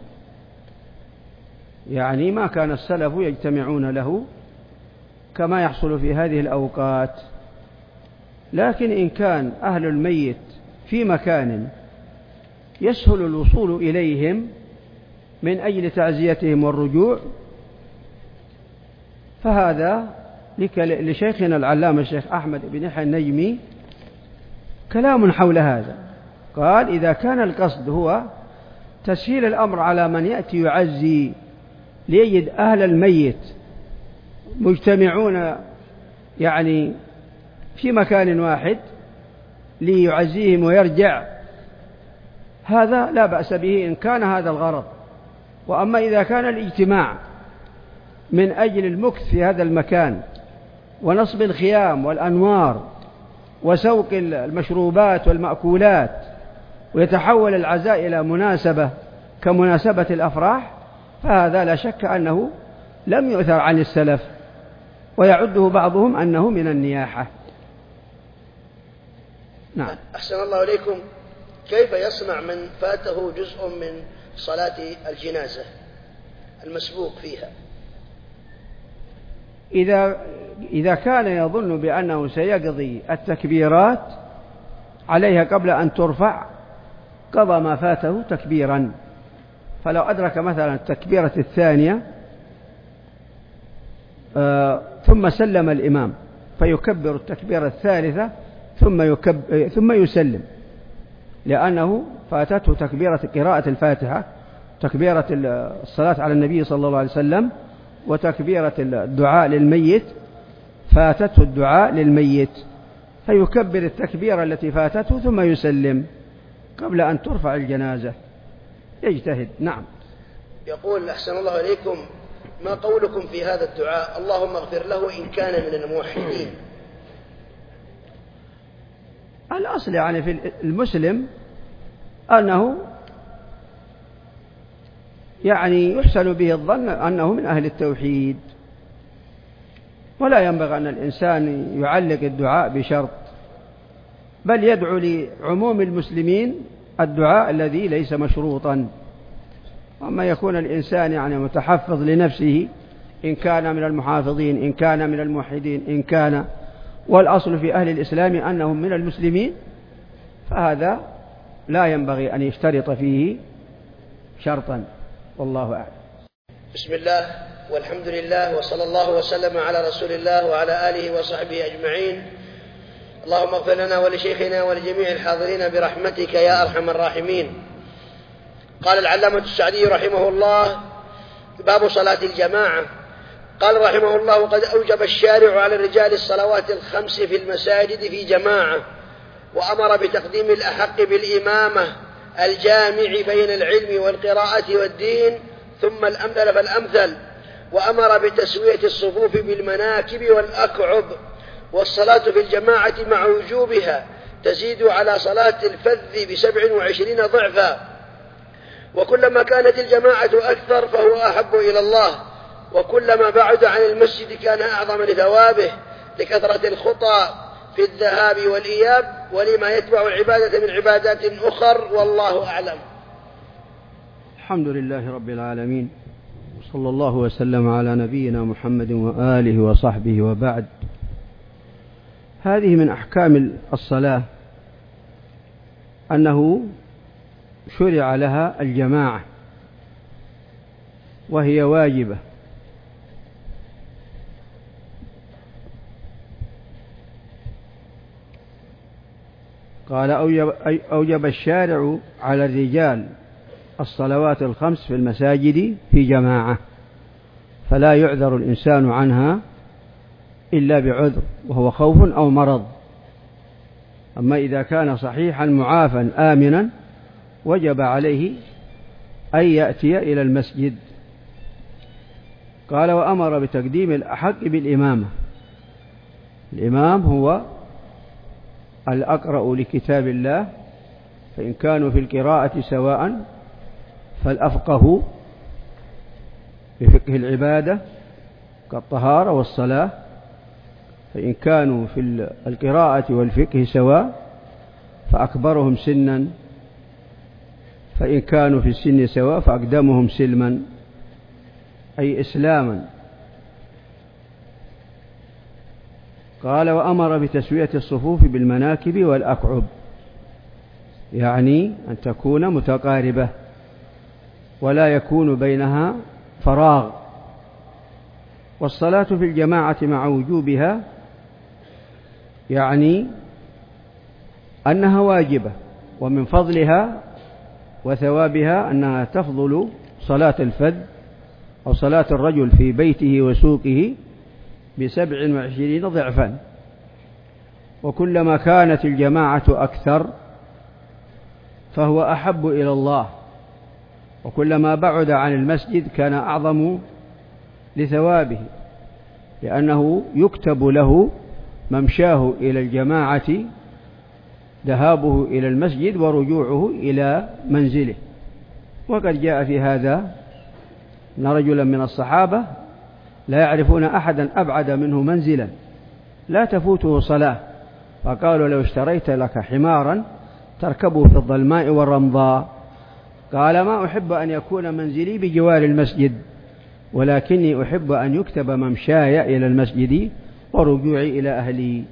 يعني ما كان السلف يجتمعون له كما يحصل في هذه الأوقات. لكن إن كان أهل الميت في مكان يسهل الوصول إليهم من أجل تعزيتهم والرجوع، فهذا لشيخنا العلامة الشيخ أحمد بن يحيى النجمي كلام حول هذا. قال: إذا كان القصد هو تسهيل الأمر على من يأتي يعزي ليجد أهل الميت مجتمعون يعني في مكان واحد ليعزيهم ويرجع، هذا لا بأس به إن كان هذا الغرض. وأما إذا كان الاجتماع من أجل المكث في هذا المكان ونصب الخيام والأنوار وسوق المشروبات والمأكولات، ويتحول العزاء إلى مناسبة كمناسبة الأفراح، فهذا لا شك أنه لم يؤثر عن السلف، ويعده بعضهم أنه من النياحة. نعم. أحسن الله إليكم. كيف يصنع من فاته جزء من صلاة الجنازة المسبوق فيها؟ إذا إذا كان يظن بأنه سيقضي التكبيرات عليها قبل أن ترفع، قضى ما فاته تكبيرا. فلو أدرك مثلا التكبيرة الثانية آه ثم سلم الإمام، فيكبر التكبيرة الثالثة ثم يكب ثم يسلم، لأنه فاتته تكبيرة قراءة الفاتحة، تكبيرة الصلاة على النبي صلى الله عليه وسلم، وتكبيرة الدعاء للميت، فاتته الدعاء للميت، فيكبر التكبيرة التي فاتته ثم يسلم قبل أن ترفع الجنازة. يجتهد. نعم. يقول أحسن الله إليكم: ما قولكم في هذا الدعاء اللهم اغفر له إن كان من الموحدين؟ الأصل يعني في المسلم أنه يعني يحسن به الظن أنه من أهل التوحيد، ولا ينبغي أن الإنسان يعلق الدعاء بشرط، بل يدعو لعموم المسلمين الدعاء الذي ليس مشروطا. أما يكون الإنسان يعني متحفظ لنفسه، إن كان من المحافظين، إن كان من الموحدين، إن كان، والأصل في أهل الإسلام أنهم من المسلمين، فهذا لا ينبغي أن يشترط فيه شرطا، والله أعلم. بسم الله والحمد لله وصلى الله وسلم على رسول الله وعلى آله وصحبه أجمعين. اللهم اغفر لنا ولشيخنا ولجميع الحاضرين برحمتك يا أرحم الراحمين. قال العلامة السعدي رحمه الله: باب صلاة الجماعة. قال رحمه الله: قد أوجب الشارع على الرجال الصلوات الخمس في المساجد في جماعة، وأمر بتقديم الأحق بالإمامة الجامع بين العلم والقراءة والدين، ثم الأمثل فالأمثل، وأمر بتسوية الصفوف بالمناكب والأكعب. والصلاة في الجماعة مع وجوبها تزيد على صلاة الفذ بسبع وعشرين ضعفا، وكلما كانت الجماعة أكثر فهو أحب إلى الله، وكلما بعد عن المسجد كان أعظم لثوابه، لكثرة الخطى في الذهاب والإياب، ولما يتبع العبادة من عبادات أخر، والله أعلم. الحمد لله رب العالمين، صلى الله وسلم على نبينا محمد وآله وصحبه، وبعد. هذه من أحكام الصلاة أنه شرع لها الجماعة، وهي واجبة. قال: أوجب الشارع على الرجال الصلوات الخمس في المساجد في جماعة، فلا يعذر الإنسان عنها إلا بعذر، وهو خوف أو مرض. أما إذا كان صحيحا معافا آمنا وجب عليه أن يأتي إلى المسجد. قال: وأمر بتقديم الأحق بالإمامة. الإمام هو الأقرأ لكتاب الله، فإن كانوا في القراءة سواء فالأفقه بفقه العبادة كالطهارة والصلاة، فإن كانوا في القراءة والفقه سواء فأكبرهم سنا، فإن كانوا في السن سواء فأقدمهم سلما، أي إسلاما. قال: وأمر بتسوية الصفوف بالمناكب والأكعب، يعني أن تكون متقاربة ولا يكون بينها فراغ. والصلاة في الجماعة مع وجوبها يعني أنها واجبة، ومن فضلها وثوابها أنها تفضل صلاة الفذ أو صلاة الرجل في بيته وسوقه بسبع وعشرين ضعفا. وكلما كانت الجماعة أكثر فهو أحب إلى الله، وكلما بعد عن المسجد كان أعظم لثوابه، لأنه يكتب له ممشاه إلى الجماعة، ذهابه إلى المسجد ورجوعه إلى منزله. وقد جاء في هذا أن رجلا من الصحابة لا يعرفون أحدا أبعد منه منزلا لا تفوته صلاة، فقالوا لو اشتريت لك حمارا تركبه في الظلماء والرمضاء، قال ما أحب أن يكون منزلي بجوار المسجد، ولكني أحب أن يكتب ممشاي إلى المسجد ورجوعي إلى أهلي.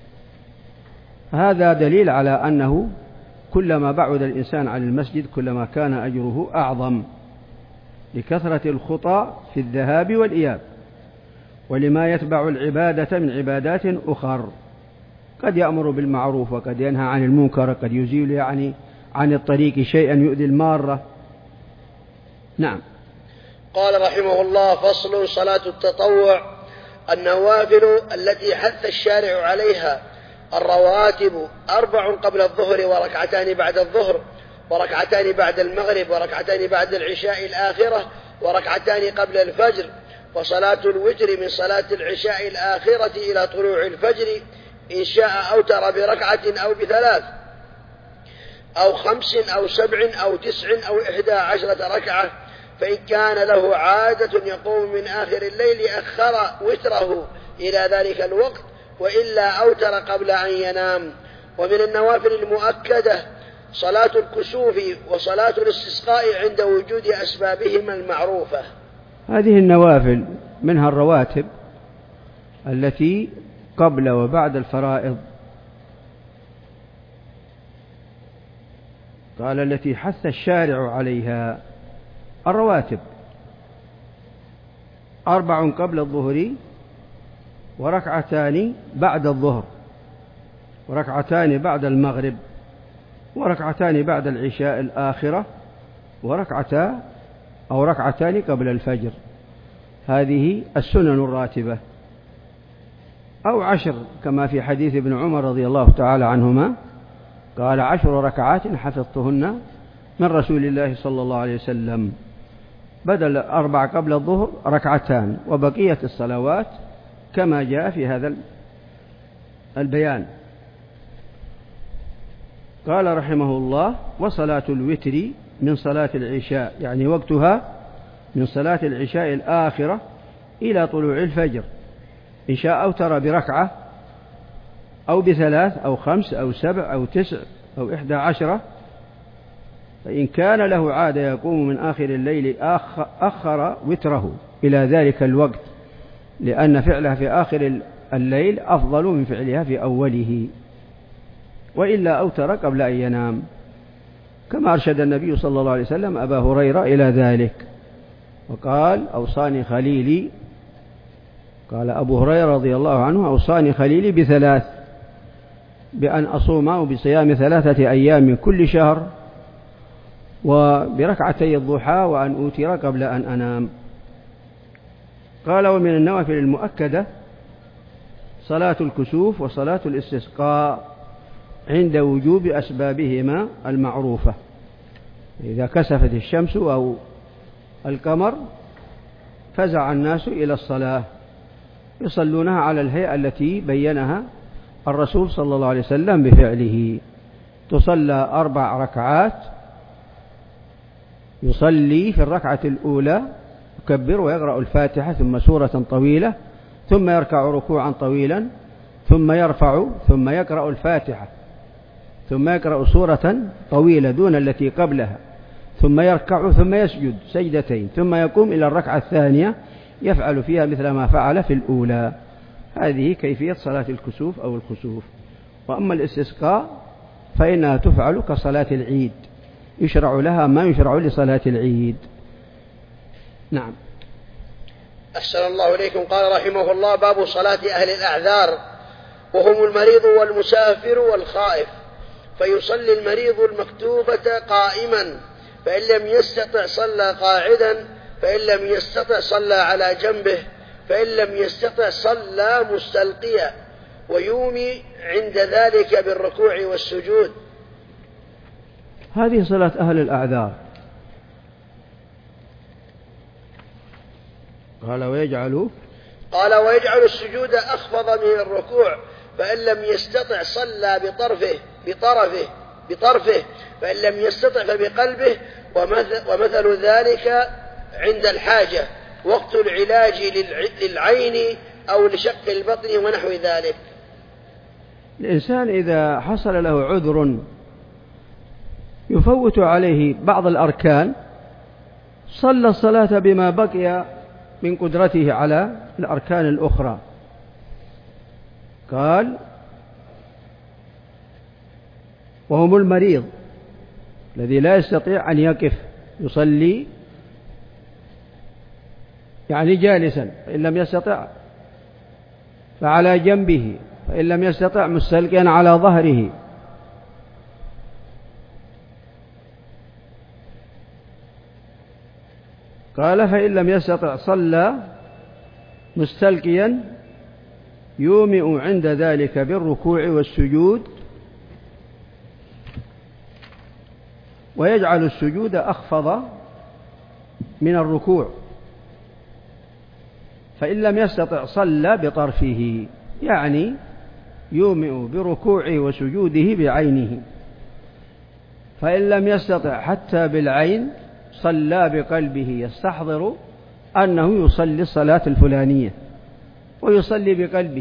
هذا دليل على أنه كلما بعد الإنسان عن المسجد كلما كان أجره أعظم، لكثرة الخطى في الذهاب والإياب، ولما يتبع العبادة من عبادات أخر، قد يأمر بالمعروف وقد ينهى عن المنكر، قد يزيل يعني عن الطريق شيئا يؤذي المارة. نعم. قال رحمه الله: فصل: صلاة التطوع. النوافل التي حث الشارع عليها الرواتب أربع قبل الظهر، وركعتان بعد الظهر، وركعتان بعد المغرب، وركعتان بعد العشاء الآخرة، وركعتان قبل الفجر. وصلاة الوتر من صلاة العشاء الآخرة إلى طلوع الفجر، إن شاء أوتر بركعة أو بثلاث أو خمس أو سبع أو تسع أو إحدى عشرة ركعة، فإن كان له عادة يقوم من آخر الليل أخر وتره إلى ذلك الوقت، وإلا أوتر قبل أن ينام. ومن النوافل المؤكدة صلاة الكسوف وصلاة الاستسقاء عند وجود أسبابهما المعروفة. هذه النوافل منها الرواتب التي قبل وبعد الفرائض، قال التي حث الشارع عليها الرواتب أربع قبل الظهر، وركعتان بعد الظهر، وركعتان بعد المغرب، وركعتان بعد العشاء الآخرة، وركعتا أو ركعتان قبل الفجر. هذه السنن الراتبة، أو عشر كما في حديث ابن عمر رضي الله تعالى عنهما قال: عشر ركعات حفظتهن من رسول الله صلى الله عليه وسلم، بدل أربع قبل الظهر ركعتان، وبقية الصلوات كما جاء في هذا البيان. قال رحمه الله: وصلاة الوتر من صلاة العشاء، يعني وقتها من صلاة العشاء الآخرة إلى طلوع الفجر، إن شاء أوتر بركعة أو بثلاث أو خمس أو سبع أو تسع أو إحدى عشرة، فإن كان له عادة يقوم من آخر الليل أخر وتره إلى ذلك الوقت، لأن فعلها في آخر الليل أفضل من فعلها في أوله، وإلا أوتر قبل أن ينام، كما أرشد النبي صلى الله عليه وسلم أبا هريرة إلى ذلك، وقال: أوصاني خليلي، قال أبو هريرة رضي الله عنه: أوصاني خليلي بثلاث، بأن أصوم بصيام ثلاثة أيام من كل شهر، وبركعتي الضحى، وأن أوتر قبل أن أنام. قال: ومن النوافل المؤكدة صلاة الكسوف وصلاة الاستسقاء عند وجوب أسبابهما المعروفة، إذا كسفت الشمس أو القمر فزع الناس إلى الصلاة، يصلونها على الهيئة التي بينها الرسول صلى الله عليه وسلم بفعله. تصلى أربع ركعات، يصلي في الركعة الأولى يكبر ويقرأ الفاتحة ثم سورة طويلة، ثم يركع ركوعا طويلا، ثم يرفع، ثم يقرأ الفاتحة، ثم يقرأ سورة طويلة دون التي قبلها، ثم يركع، ثم يسجد سجدتين، ثم يقوم إلى الركعة الثانية يفعل فيها مثل ما فعل في الأولى. هذه كيفية صلاة الكسوف أو الخسوف. وأما الاستسقاء فإنها تفعل كصلاة العيد، يشرع لها ما يشرع لصلاة العيد. نعم. أحسن الله إليكم. قال رحمه الله: باب صلاة أهل الأعذار، وهم المريض والمسافر والخائف. فيصلي المريض المكتوبة قائما، فإن لم يستطع صلى قاعدا، فإن لم يستطع صلى على جنبه، فإن لم يستطع صلى مستلقيا، ويومي عند ذلك بالركوع والسجود. هذه صلاة أهل الأعذار. قال: ويجعل قال ويجعل السجود أخفض من الركوع، فإن لم يستطع صلى بطرفه بطرفه بطرفه فإن لم يستطع فبقلبه، ومثل, ومثل ذلك عند الحاجة وقت العلاج للعين أو لشق البطن ونحو ذلك؟ الإنسان إذا حصل له عذر يفوت عليه بعض الأركان صلى الصلاة بما بقي من قدرته على الأركان الأخرى. قال: وهم المريض الذي لا يستطيع أن يقف يصلي يعني جالسا، فإن لم يستطع فعلى جنبه، فإن لم يستطع مستلقيا على ظهره. قال: فإن لم يستطع صلى مستلقيا يومئ عند ذلك بالركوع والسجود، ويجعل السجود أخفض من الركوع، فإن لم يستطع صلى بطرفه، يعني يومئ بركوعه وسجوده بعينه، فإن لم يستطع حتى بالعين صلى بقلبه، يستحضر أنه يصلي الصلاة الفلانية ويصلي بقلبه.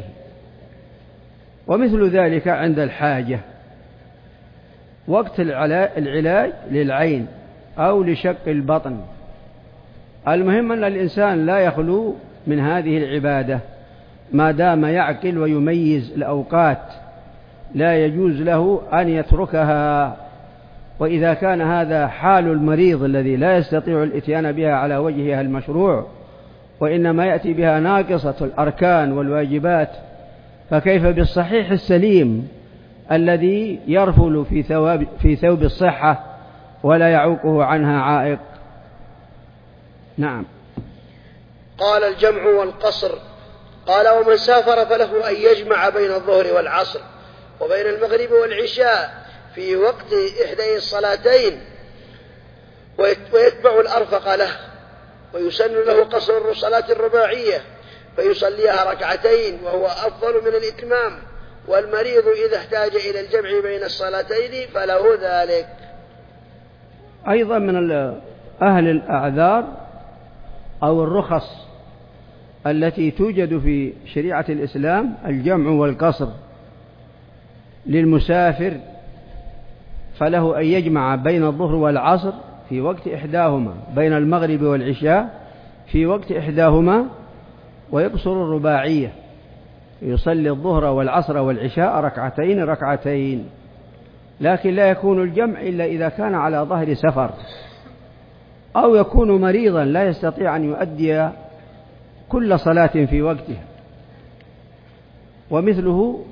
ومثل ذلك عند الحاجة وقت العلاج للعين أو لشق البطن. المهم أن الإنسان لا يخلو من هذه العبادة ما دام يعقل ويميز الأوقات، لا يجوز له أن يتركها. وإذا كان هذا حال المريض الذي لا يستطيع الإتيان بها على وجهها المشروع، وإنما يأتي بها ناقصة الأركان والواجبات، فكيف بالصحيح السليم الذي يرفل في ثواب في ثوب الصحة ولا يعوقه عنها عائق؟ نعم. قال: الجمع والقصر. قال: ومن سافر فله أن يجمع بين الظهر والعصر وبين المغرب والعشاء في وقت إحدى الصلاتين ويتبع الأرفق له، ويسن له قصر الصلاة الرباعية فيصليها ركعتين وهو أفضل من الإتمام، والمريض إذا احتاج إلى الجمع بين الصلاتين فله ذلك. أيضا من أهل الأعذار أو الرخص التي توجد في شريعة الإسلام الجمع والقصر. للمسافر فله أن يجمع بين الظهر والعصر في وقت إحداهما، بين المغرب والعشاء في وقت إحداهما، ويقصر الرباعية، يصلي الظهر والعصر والعشاء ركعتين ركعتين. لكن لا يكون الجمع إلا إذا كان على ظهر سفر، أو يكون مريضا لا يستطيع أن يؤدي كل صلاة في وقتها. ومثله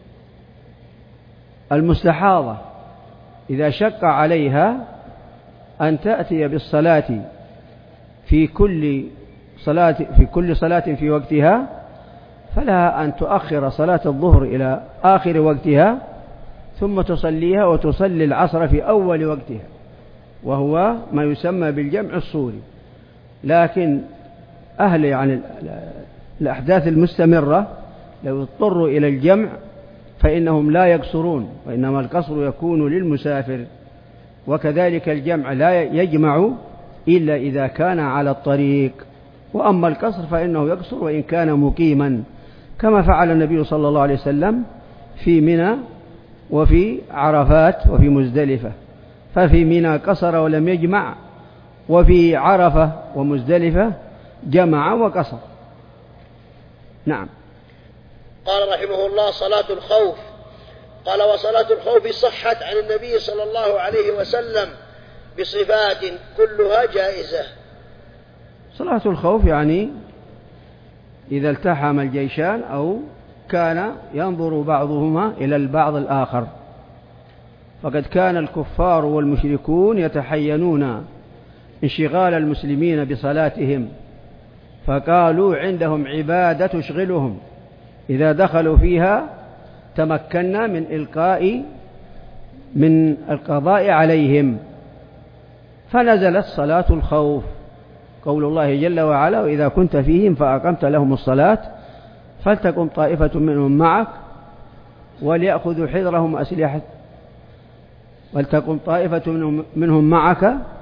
المستحاضة إذا شق عليها أن تأتي بالصلاة في كل صلاة في كل صلاة في وقتها، فلها أن تؤخر صلاة الظهر إلى آخر وقتها ثم تصليها، وتصلي العصر في أول وقتها، وهو ما يسمى بالجمع الصوري. لكن أهل يعني الأحداث المستمرة لو اضطروا إلى الجمع فإنهم لا يقصرون، وإنما القصر يكون للمسافر. وكذلك الجمع لا يجمع إلا إذا كان على الطريق، وأما القصر فإنه يقصر وإن كان مقيما، كما فعل النبي صلى الله عليه وسلم في منى وفي عرفات وفي مزدلفة. ففي منى قصر ولم يجمع، وفي عرفة ومزدلفة جمع وقصر. نعم. قال رحمه الله: صلاة الخوف. قال: وصلاة الخوف صحت عن النبي صلى الله عليه وسلم بصفات كلها جائزة. صلاة الخوف يعني إذا التحم الجيشان أو كان ينظر بعضهما إلى البعض الآخر، فقد كان الكفار والمشركون يتحينون انشغال المسلمين بصلاتهم، فقالوا عندهم عبادة تشغلهم، إذا دخلوا فيها تمكنا من إلقاء من القضاء عليهم، فنزلت صلاة الخوف، قول الله جل وعلا: وإذا كنت فيهم فأقمت لهم الصلاة فلتقم طائفة منهم معك وليأخذوا حذرهم أسلحة ولتقم طائفة منهم معك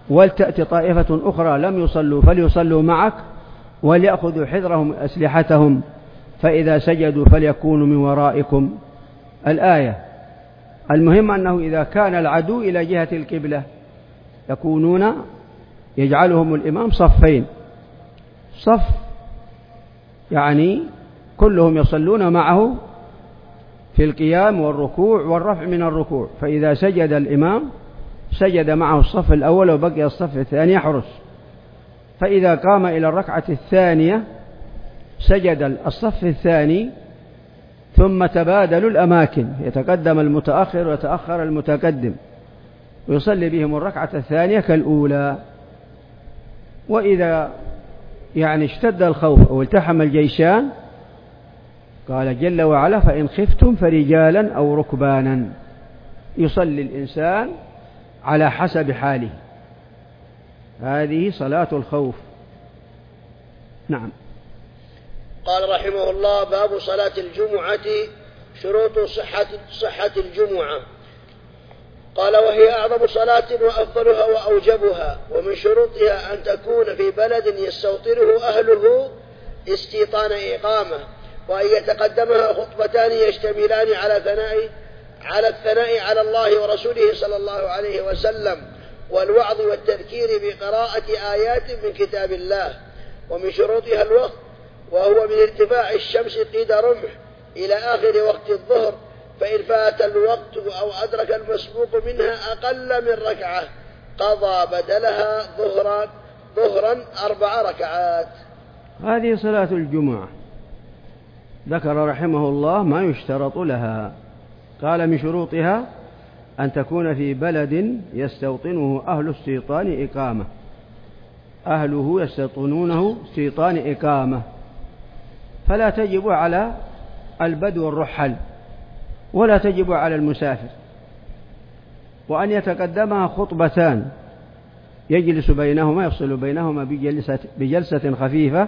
ولتأتي طائفة أخرى لم يصلوا فليصلوا معك وليأخذوا حذرهم أسلحتهم فإذا سجدوا فليكونوا من ورائكم الآية. المهم أنه إذا كان العدو إلى جهة القبلة يكونون يجعلهم الإمام صفين، صف يعني كلهم يصلون معه في القيام والركوع والرفع من الركوع، فإذا سجد الإمام سجد معه الصف الأول وبقي الصف الثاني يحرس، فإذا قام إلى الركعة الثانية سجد الصف الثاني ثم تبادلوا الأماكن، يتقدم المتأخر ويتأخر المتقدم ويصلي بهم الركعة الثانية كالأولى. وإذا يعني اشتد الخوف أو التحم الجيشان قال جل وعلا فإن خفتم فرجالا أو ركبانا، يصلي الإنسان على حسب حاله، هذه صلاة الخوف. نعم. قال رحمه الله: باب صلاة الجمعة، شروط صحة صحة الجمعة. قال: وهي أعظم صلاة وأفضلها وأوجبها، ومن شروطها أن تكون في بلد يستوطنه أهله استيطان إقامة، وأن يتقدمها خطبتان يشتملان على ثناء على الثناء على الله ورسوله صلى الله عليه وسلم، والوعظ والتذكير بقراءة آيات من كتاب الله. ومن شروطها الوقت، وهو من ارتفاع الشمس قيد رمح إلى آخر وقت الظهر، فإن فات الوقت أو أدرك المسبوق منها أقل من ركعة قضى بدلها ظهرا ظهرا أربع ركعات. هذه صلاة الجمعة. ذكر رحمه الله ما يشترط لها. قال: من شروطها أن تكون في بلد يستوطنه أهل استيطان إقامة، أهله يستوطنونه استيطان إقامة، فلا تجب على البدو الرحل ولا تجب على المسافر. وأن يتقدمها خطبتان يجلس بينهما يفصل بينهما بجلسة, بجلسة خفيفة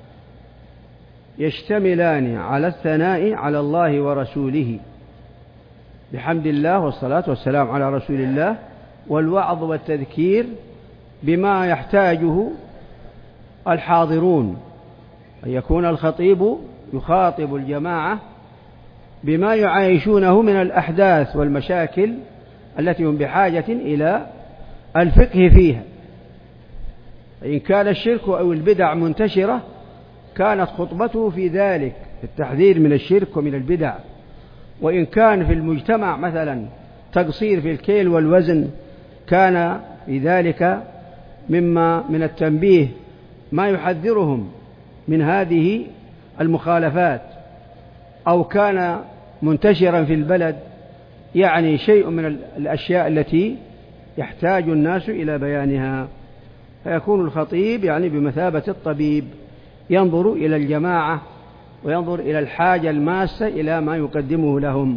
يشتملان على الثناء على الله ورسوله بحمد الله والصلاة والسلام على رسول الله، والوعظ والتذكير بما يحتاجه الحاضرون، أن يكون الخطيب يخاطب الجماعة بما يعايشونه من الأحداث والمشاكل التي هم بحاجة إلى الفقه فيها. إن كان الشرك أو البدع منتشرة كانت خطبته في ذلك في التحذير من الشرك ومن البدع. وإن كان في المجتمع مثلا تقصير في الكيل والوزن كان في ذلك مما من التنبيه ما يحذرهم من هذه المخالفات. أو كان منتشرا في البلد يعني شيء من الأشياء التي يحتاج الناس إلى بيانها، فيكون الخطيب يعني بمثابة الطبيب ينظر إلى الجماعة وينظر إلى الحاجة الماسة إلى ما يقدمه لهم.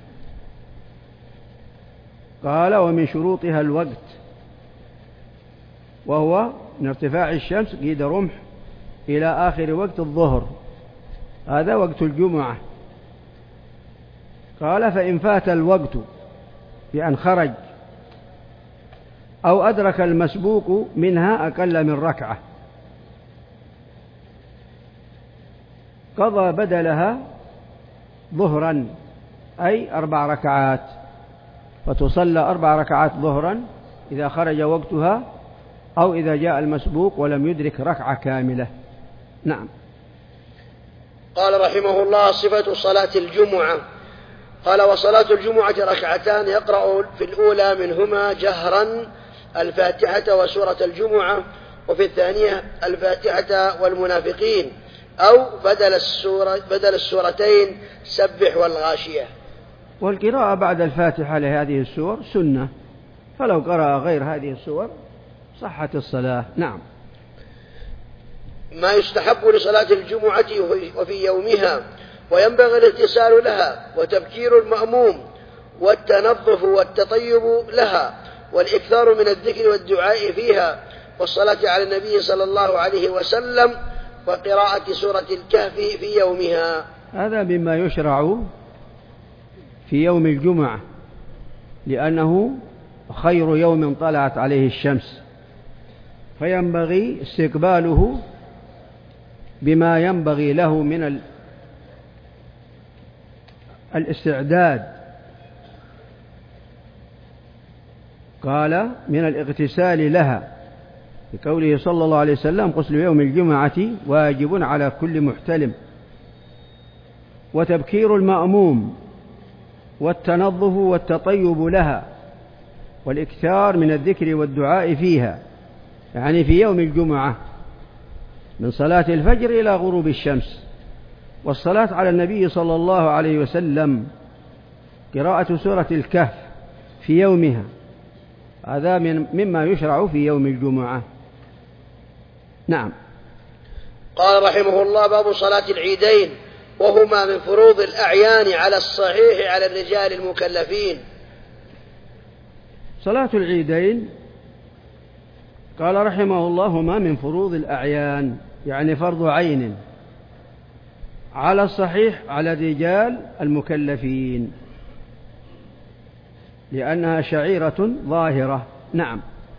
قال: ومن شروطها الوقت، وهو من ارتفاع الشمس قيد رمح إلى آخر وقت الظهر، هذا وقت الجمعة. قال: فإن فات الوقت بأن خرج أو أدرك المسبوق منها أقل من ركعة قضى بدلها ظهرا، أي أربع ركعات، فتصلى أربع ركعات ظهرا إذا خرج وقتها أو إذا جاء المسبوق ولم يدرك ركعة كاملة. نعم. قال رحمه الله: صفة صلاة الجمعة. قال: وصلاة الجمعة ركعتان يقرأ في الأولى منهما جهرا الفاتحة وسورة الجمعة، وفي الثانية الفاتحة والمنافقين، أو بدل السورة بدل السورتين سبح والغاشية. والقراءة بعد الفاتحة لهذه السور سنة، فلو قرأ غير هذه السور صحت الصلاة. نعم. ما يستحب لصلاة الجمعة وفي يومها، وينبغي الاتصال لها وتبكير المأموم والتنظف والتطيب لها والإكثار من الذكر والدعاء فيها والصلاة على النبي صلى الله عليه وسلم وقراءة سورة الكهف في يومها. هذا مما يشرع في يوم الجمعة، لأنه خير يوم طلعت عليه الشمس، فينبغي استقباله بما ينبغي له من الاستعداد، قال من الاغتسال لها، بقوله صلى الله عليه وسلم: غسل يوم الجمعة واجب على كل محتلم. وتبكير المأموم والتنظف والتطيب لها، والإكثار من الذكر والدعاء فيها، يعني في يوم الجمعة من صلاة الفجر إلى غروب الشمس، والصلاة على النبي صلى الله عليه وسلم، قراءة سورة الكهف في يومها، هذا من مما يشرع في يوم الجمعة. نعم. قال رحمه الله: باب صلاة العيدين، وهما من فروض الأعيان على الصحيح على الرجال المكلفين. صلاة العيدين قال رحمه الله: هما من فروض الأعيان، يعني فرض عين على الصحيح على الرجال المكلفين، لأنها شعيرة ظاهرة. نعم.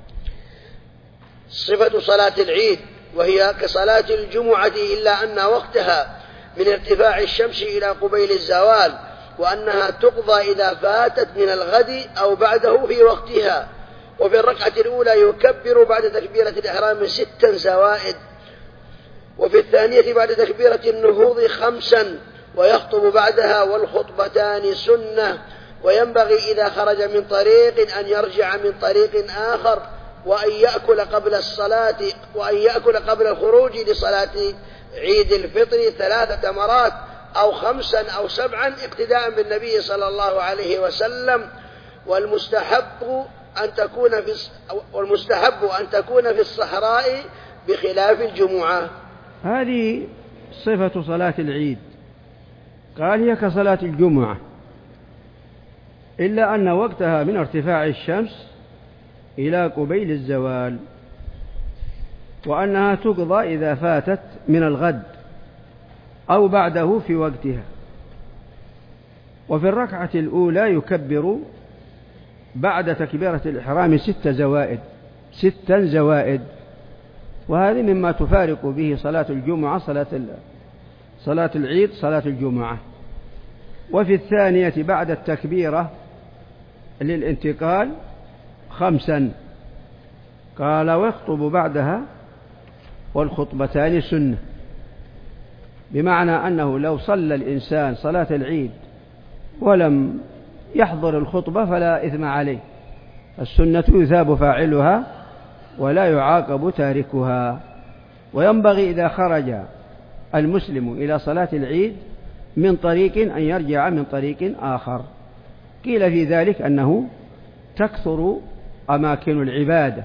صفة صلاة العيد: وهي كصلاة الجمعة إلا أن وقتها من ارتفاع الشمس إلى قبيل الزوال، وأنها تقضى إذا فاتت من الغد أو بعده في وقتها. وفي الركعة الأولى يكبر بعد تكبيرة الإحرام ستا زوائد، وفي الثانية بعد تكبيرة النهوض خمسا، ويخطب بعدها، والخطبتان سنة. وينبغي إذا خرج من طريق أن يرجع من طريق آخر، وأن يأكل قبل الصلاة وأن يأكل قبل الخروج لصلاة عيد الفطر ثلاث تمرات أو خمسا أو سبعا، اقتداء بالنبي صلى الله عليه وسلم. والمستحب أن تكون في والمستحب أن تكون في الصحراء بخلاف الجمعة. هذه صفة صلاة العيد، قال: هي كصلاة الجمعة إلا أن وقتها من ارتفاع الشمس إلى قبيل الزوال، وأنها تقضى إذا فاتت من الغد أو بعده في وقتها. وفي الركعة الأولى يكبر بعد تكبيرة الإحرام ست زوائد ستا زوائد، وهذه مما تفارق به صلاة الجمعة صلاة صلاة العيد صلاة الجمعة. وفي الثانية بعد التكبيرة للانتقال خمسا، قال: ويخطب بعدها، والخطبتان سنة، بمعنى أنه لو صلى الإنسان صلاة العيد ولم يحضر الخطبة فلا إثم عليه، السنة يثاب فاعلها ولا يعاقب تاركها. وينبغي إذا خرج المسلم إلى صلاة العيد من طريق أن يرجع من طريق آخر. قيل في ذلك أنه تكثر أماكن العبادة.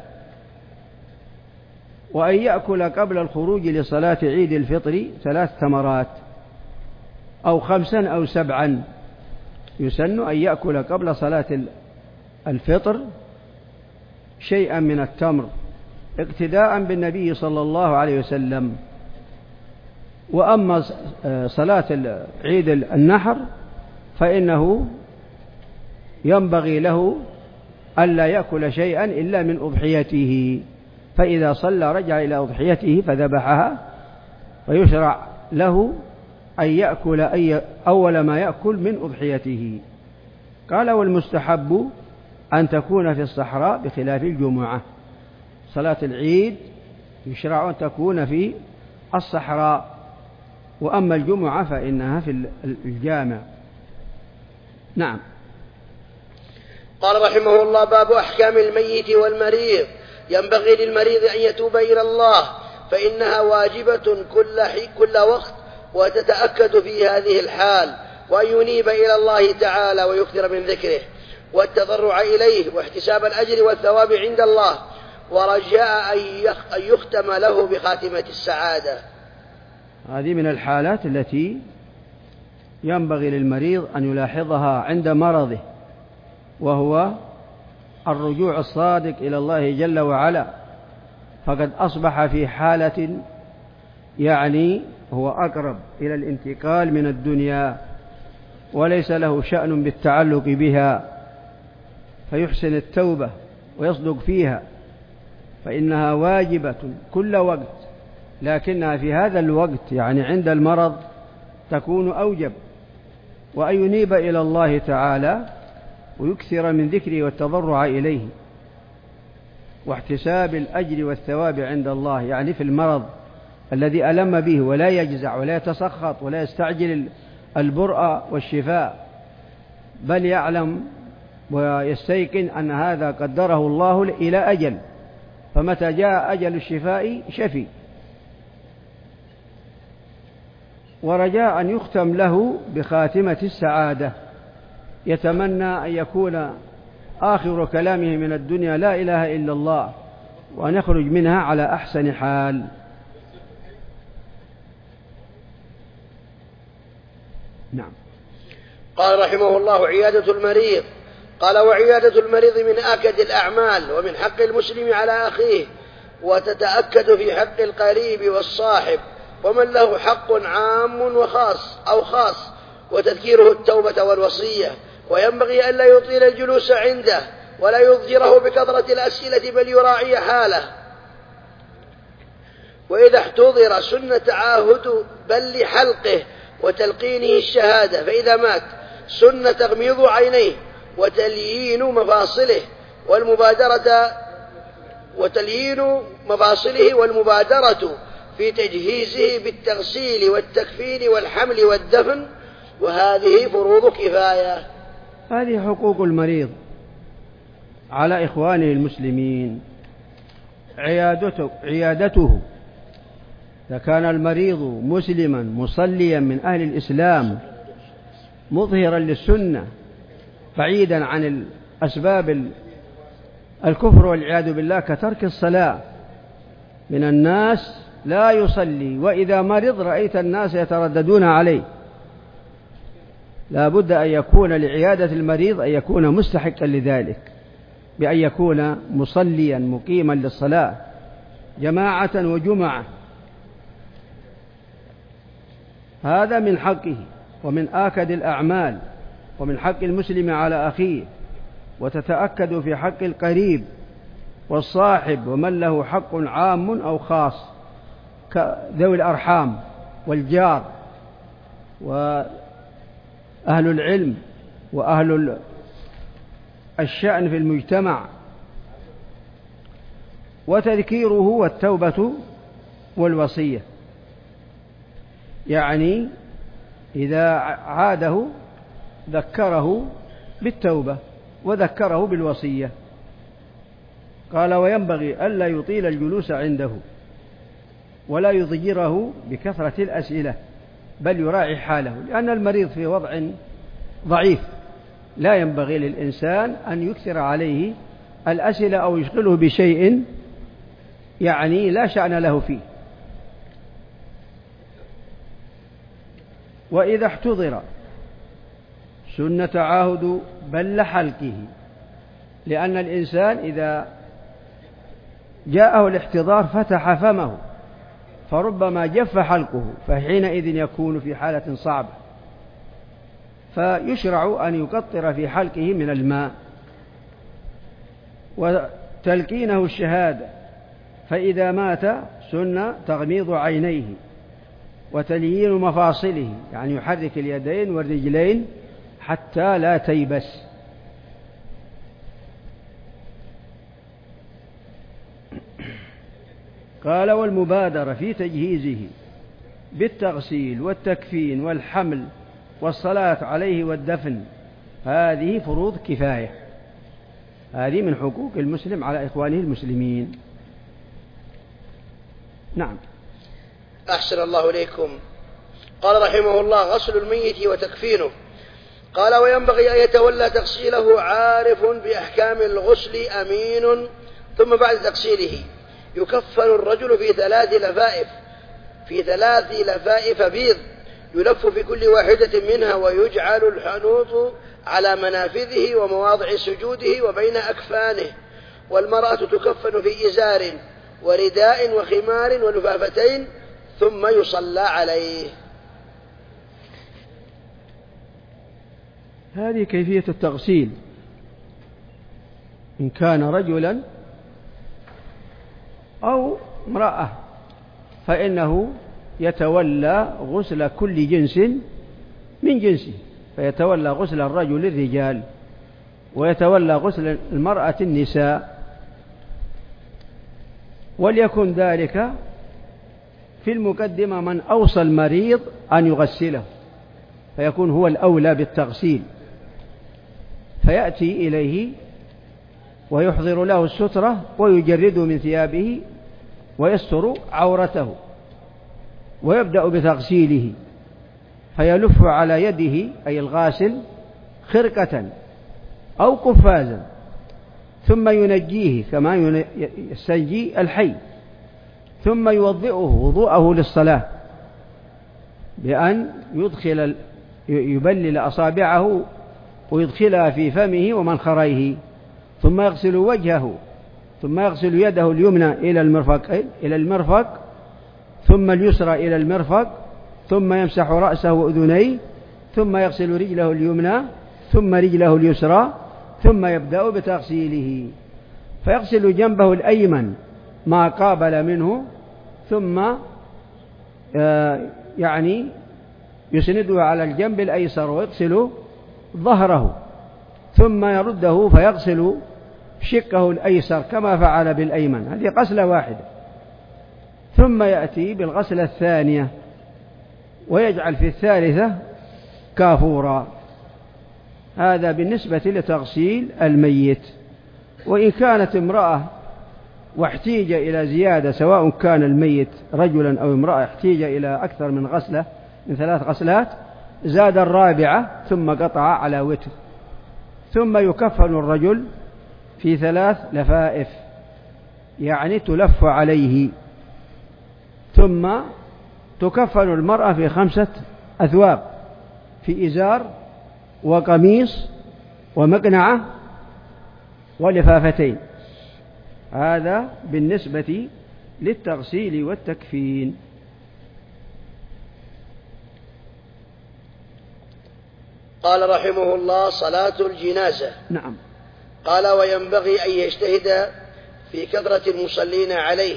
وأن يأكل قبل الخروج لصلاة عيد الفطر ثلاث تمرات أو خمسا أو سبعا، يسن أن يأكل قبل صلاة الفطر شيئا من التمر اقتداء بالنبي صلى الله عليه وسلم. وأما صلاة عيد النحر فإنه ينبغي له ألا يأكل شيئا إلا من أضحيته، فإذا صلى رجع إلى أضحيته فذبحها، فيشرع له أن يأكل أي أول ما يأكل من أضحيته. قال: والمستحب أن تكون في الصحراء بخلاف الجمعة. صلاة العيد يشرع أن تكون في الصحراء، وأما الجمعة فإنها في الجامع. نعم. قال رحمه الله: باب أحكام الميت والمريض. ينبغي للمريض أن يتوب إلى الله، فإنها واجبة كل, كل وقت، وتتأكد في هذه الحال، وأن ينيب إلى الله تعالى ويكثر من ذكره والتضرع إليه، واحتساب الأجر والثواب عند الله، ورجاء أن يختم له بخاتمة السعادة. هذه من الحالات التي ينبغي للمريض أن يلاحظها عند مرضه، وهو الرجوع الصادق إلى الله جل وعلا، فقد أصبح في حالة يعني هو أقرب إلى الانتقال من الدنيا، وليس له شأن بالتعلق بها، فيحسن التوبة ويصدق فيها فإنها واجبة كل وقت، لكنها في هذا الوقت يعني عند المرض تكون أوجب. وأن ينيب إلى الله تعالى ويكثر من ذكره والتضرع إليه واحتساب الأجر والثواب عند الله، يعني في المرض الذي ألم به، ولا يجزع ولا يتسخط ولا يستعجل البرء والشفاء، بل يعلم ويستيقن أن هذا قدره الله إلى أجل، فمتى جاء أجل الشفاء شفي. ورجاء أن يختم له بخاتمة السعادة، يتمنى أن يكون آخر كلامه من الدنيا لا إله إلا الله، وأن يخرج منها على أحسن حال. نعم. قال رحمه الله: عيادة المريض. قال: وعيادة المريض من آكد الأعمال، ومن حق المسلم على أخيه، وتتأكد في حق القريب والصاحب، ومن له حق عام وخاص أو خاص، وتذكيره التوبة والوصية. وينبغي أن لا يطيل الجلوس عنده، ولا يضجره بكثرة الأسئلة، بل يراعي حاله. وإذا احتضر سن تعاهد بل لحلقه وتلقينه الشهادة، فإذا مات سن تغميض عينيه وتليين مفاصله والمبادرة وتليين مفاصله والمبادرة في تجهيزه بالتغسيل والتكفين والحمل والدفن، وهذه فروض كفاية. هذه حقوق المريض على إخوانه المسلمين. عيادته, عيادته إذا كان المريض مسلما مصليا من أهل الإسلام مظهرا للسنة بعيدا عن الأسباب الكفر والعياذ بالله، كترك الصلاة. من الناس لا يصلي، وإذا مرض رأيت الناس يترددون عليه. لا بد أن يكون لعيادة المريض أن يكون مستحقا لذلك، بأن يكون مصليا مقيما للصلاة جماعة وجمعة. هذا من حقه ومن آكد الأعمال، ومن حق المسلم على أخيه. وتتأكد في حق القريب والصاحب، ومن له حق عام أو خاص، كذوي الأرحام والجار وأهل العلم وأهل الشأن في المجتمع. وتذكيره والتوبة والوصية، يعني إذا عاده ذكره بالتوبة وذكره بالوصية. قال: وينبغي ألا يطيل الجلوس عنده، ولا يضجره بكثرة الأسئلة، بل يراعي حاله، لأن المريض في وضع ضعيف، لا ينبغي للإنسان أن يكثر عليه الأسئلة أو يشغله بشيء يعني لا شأن له فيه. وإذا احتضر سن تعاهد بل حلقه، لأن الإنسان إذا جاءه الاحتضار فتح فمه فربما جف حلقه، فحينئذ يكون في حالة صعبة، فيشرع أن يقطر في حلقه من الماء. وتلقينه الشهادة، فإذا مات سن تغميض عينيه وتليين مفاصله، يعني يحرك اليدين والرجلين حتى لا تيبس. قال: والمبادرة في تجهيزه بالتغسيل والتكفين والحمل والصلاة عليه والدفن، هذه فروض كفاية. هذه من حقوق المسلم على إخوانه المسلمين. نعم. أحسن الله إليكم. قال رحمه الله: غسل الميت وتكفينه. قال: وينبغي أن يتولى تغسيله عارف بأحكام الغسل أمين. ثم بعد تغسيله يكفن الرجل في ثلاث لفائف في ثلاث لفائف بيض، يلف في كل واحدة منها، ويجعل الحنوط على منافذه ومواضع سجوده وبين أكفانه. والمرأة تكفن في إزار ورداء وخمار ولفافتين، ثم يصلى عليه. هذه كيفية التغسيل. إن كان رجلا أو امرأة فإنه يتولى غسل كل جنس من جنسه، فيتولى غسل الرجل الرجال ويتولى غسل المرأة النساء، وليكن ذلك في المقدمة من أوصى المريض أن يغسله، فيكون هو الأولى بالتغسيل، فيأتي إليه ويحضر له السترة ويجرد من ثيابه ويستر عورته ويبدأ بتغسيله، فيلف على يده أي الغاسل خرقة أو قفازا، ثم ينجيه كما يستنجي الحي، ثم يوضئه وضوءه للصلاة بأن يدخل يبلل أصابعه ويدخلها في فمه ومنخريه، ثم يغسل وجهه، ثم يغسل يده اليمنى إلى المرفق إلى المرفق ثم اليسرى إلى المرفق، ثم يمسح رأسه وأذنيه، ثم يغسل رجله اليمنى ثم رجله اليسرى، ثم يبدأ بتغسيله، فيغسل جنبه الأيمن ما قابل منه، ثم يعني يسنده على الجنب الأيسر ويغسل ظهره، ثم يرده فيغسل شقه الأيسر كما فعل بالأيمن. هذه غسلة واحدة. ثم يأتي بالغسلة الثانية ويجعل في الثالثة كافورا. هذا بالنسبة لتغسيل الميت. وإن كانت امرأة واحتيج إلى زيادة، سواء كان الميت رجلا أو امرأة احتيج إلى أكثر من غسلة من ثلاث غسلات، زاد الرابعة ثم قطع على وتر، ثم يكفن الرجل في ثلاث لفائف، يعني تلف عليه، ثم تكفن المرأة في خمسة أثواب، في إزار وقميص ومقنعة ولفافتين. هذا بالنسبة للتغسيل والتكفين. قال رحمه الله: صلاة الجنازة. نعم. قال: وينبغي أن يجتهد في كثرة المصلين عليه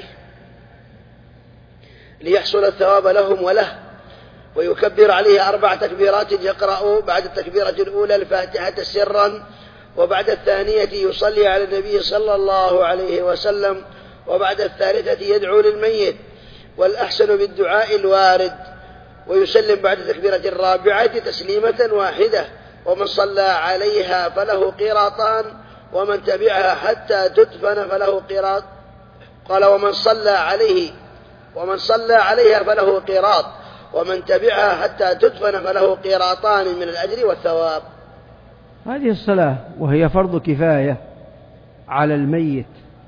ليحصل الثواب لهم وله، ويكبر عليه أربع تكبيرات، يقرأ بعد التكبيرة الأولى الفاتحة سرا، وبعد الثانية يصلي على النبي صلى الله عليه وسلم، وبعد الثالثة يدعو للميت، والأحسن بالدعاء الوارد، ويسلم بعد التكبيرة الرابعة تسليمة واحدة، ومن صلى عليها فله قيراطان، ومن تبعها حتى تدفن فله قيراط. قال: ومن صلى عليه ومن صلى عليها فله قيراط، ومن تبعها حتى تدفن فله قيراطان من الأجر والثواب. هذه الصلاة وهي فرض كفاية على الميت،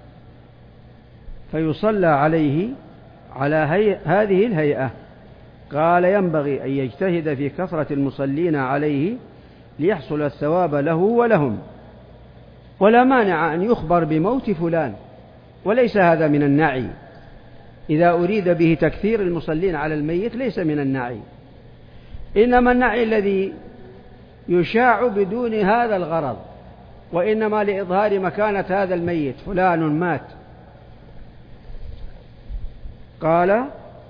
فيصلى عليه على هي... هذه الهيئة. قال: ينبغي أن يجتهد في كثرة المصلين عليه ليحصل الثواب له ولهم، ولا مانع أن يخبر بموت فلان، وليس هذا من النعي. إذا أريد به تكثير المصلين على الميت ليس من النعي، إنما النعي الذي يشاع بدون هذا الغرض، وإنما لإظهار مكانة هذا الميت، فلان مات. قال: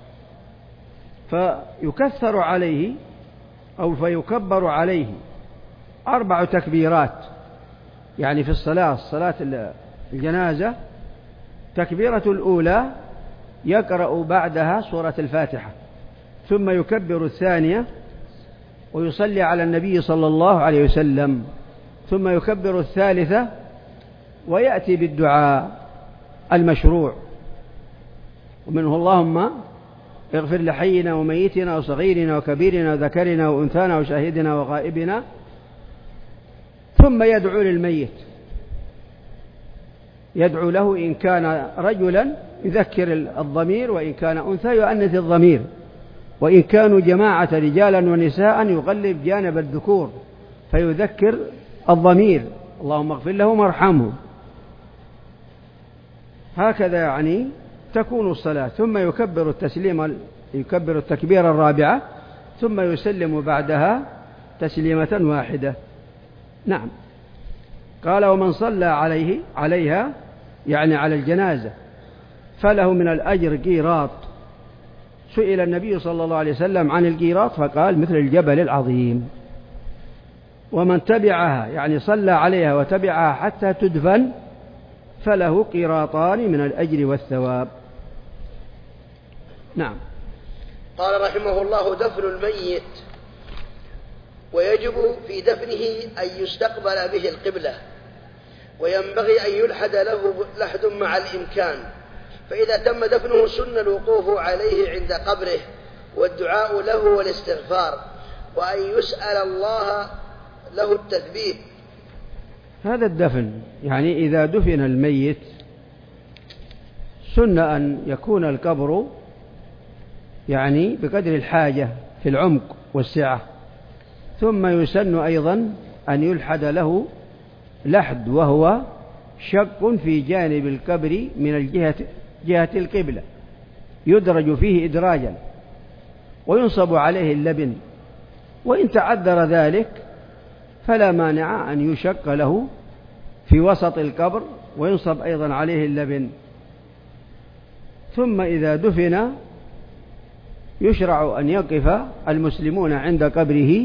فيكثر عليه أو فيكبر عليه أربع تكبيرات، يعني في الصلاة صلاة الجنازة تكبيرة الأولى يقرأ بعدها سورة الفاتحة، ثم يكبر الثانية ويصلي على النبي صلى الله عليه وسلم، ثم يكبر الثالثة ويأتي بالدعاء المشروع، ومنه: اللهم اغفر لحينا وميتنا وصغيرنا وكبيرنا وذكرنا وأنثانا وشاهدنا وغائبنا، ثم يدعو للميت، يدعو له إن كان رجلا يذكر الضمير، وإن كان أنثى يؤنث الضمير، وإن كانوا جماعة رجالا ونساء يغلب جانب الذكور فيذكر الضمير، اللهم اغفر لهم وارحمهم. هكذا يعني تكون الصلاة. ثم يكبر التسليم يكبر التكبير الرابعة، ثم يسلم بعدها تسليمة واحدة. نعم. قال: ومن صلى عليه عليها يعني على الجنازة فله من الأجر قيراط. سئل النبي صلى الله عليه وسلم عن القيراط فقال مثل الجبل العظيم. ومن تبعها يعني صلى عليها وتبعها حتى تدفن فله قيراطان من الأجر والثواب. نعم. قال رحمه الله: دفن الميت، ويجب في دفنه أن يستقبل به القبلة، وينبغي أن يلحد له لحد مع الإمكان، فإذا تم دفنه سن الوقوف عليه عند قبره والدعاء له والاستغفار، وأن يسأل الله له التثبيت. هذا الدفن يعني إذا دفن الميت سن أن يكون القبر يعني بقدر الحاجة في العمق والسعة، ثم يسن أيضا أن يلحد له لحد وهو شق في جانب القبر من الجهة جهة القبلة، يدرج فيه إدراجا وينصب عليه اللبن، وإن تعذر ذلك فلا مانع أن يشق له في وسط القبر وينصب أيضا عليه اللبن. ثم إذا دفن يشرع أن يقف المسلمون عند قبره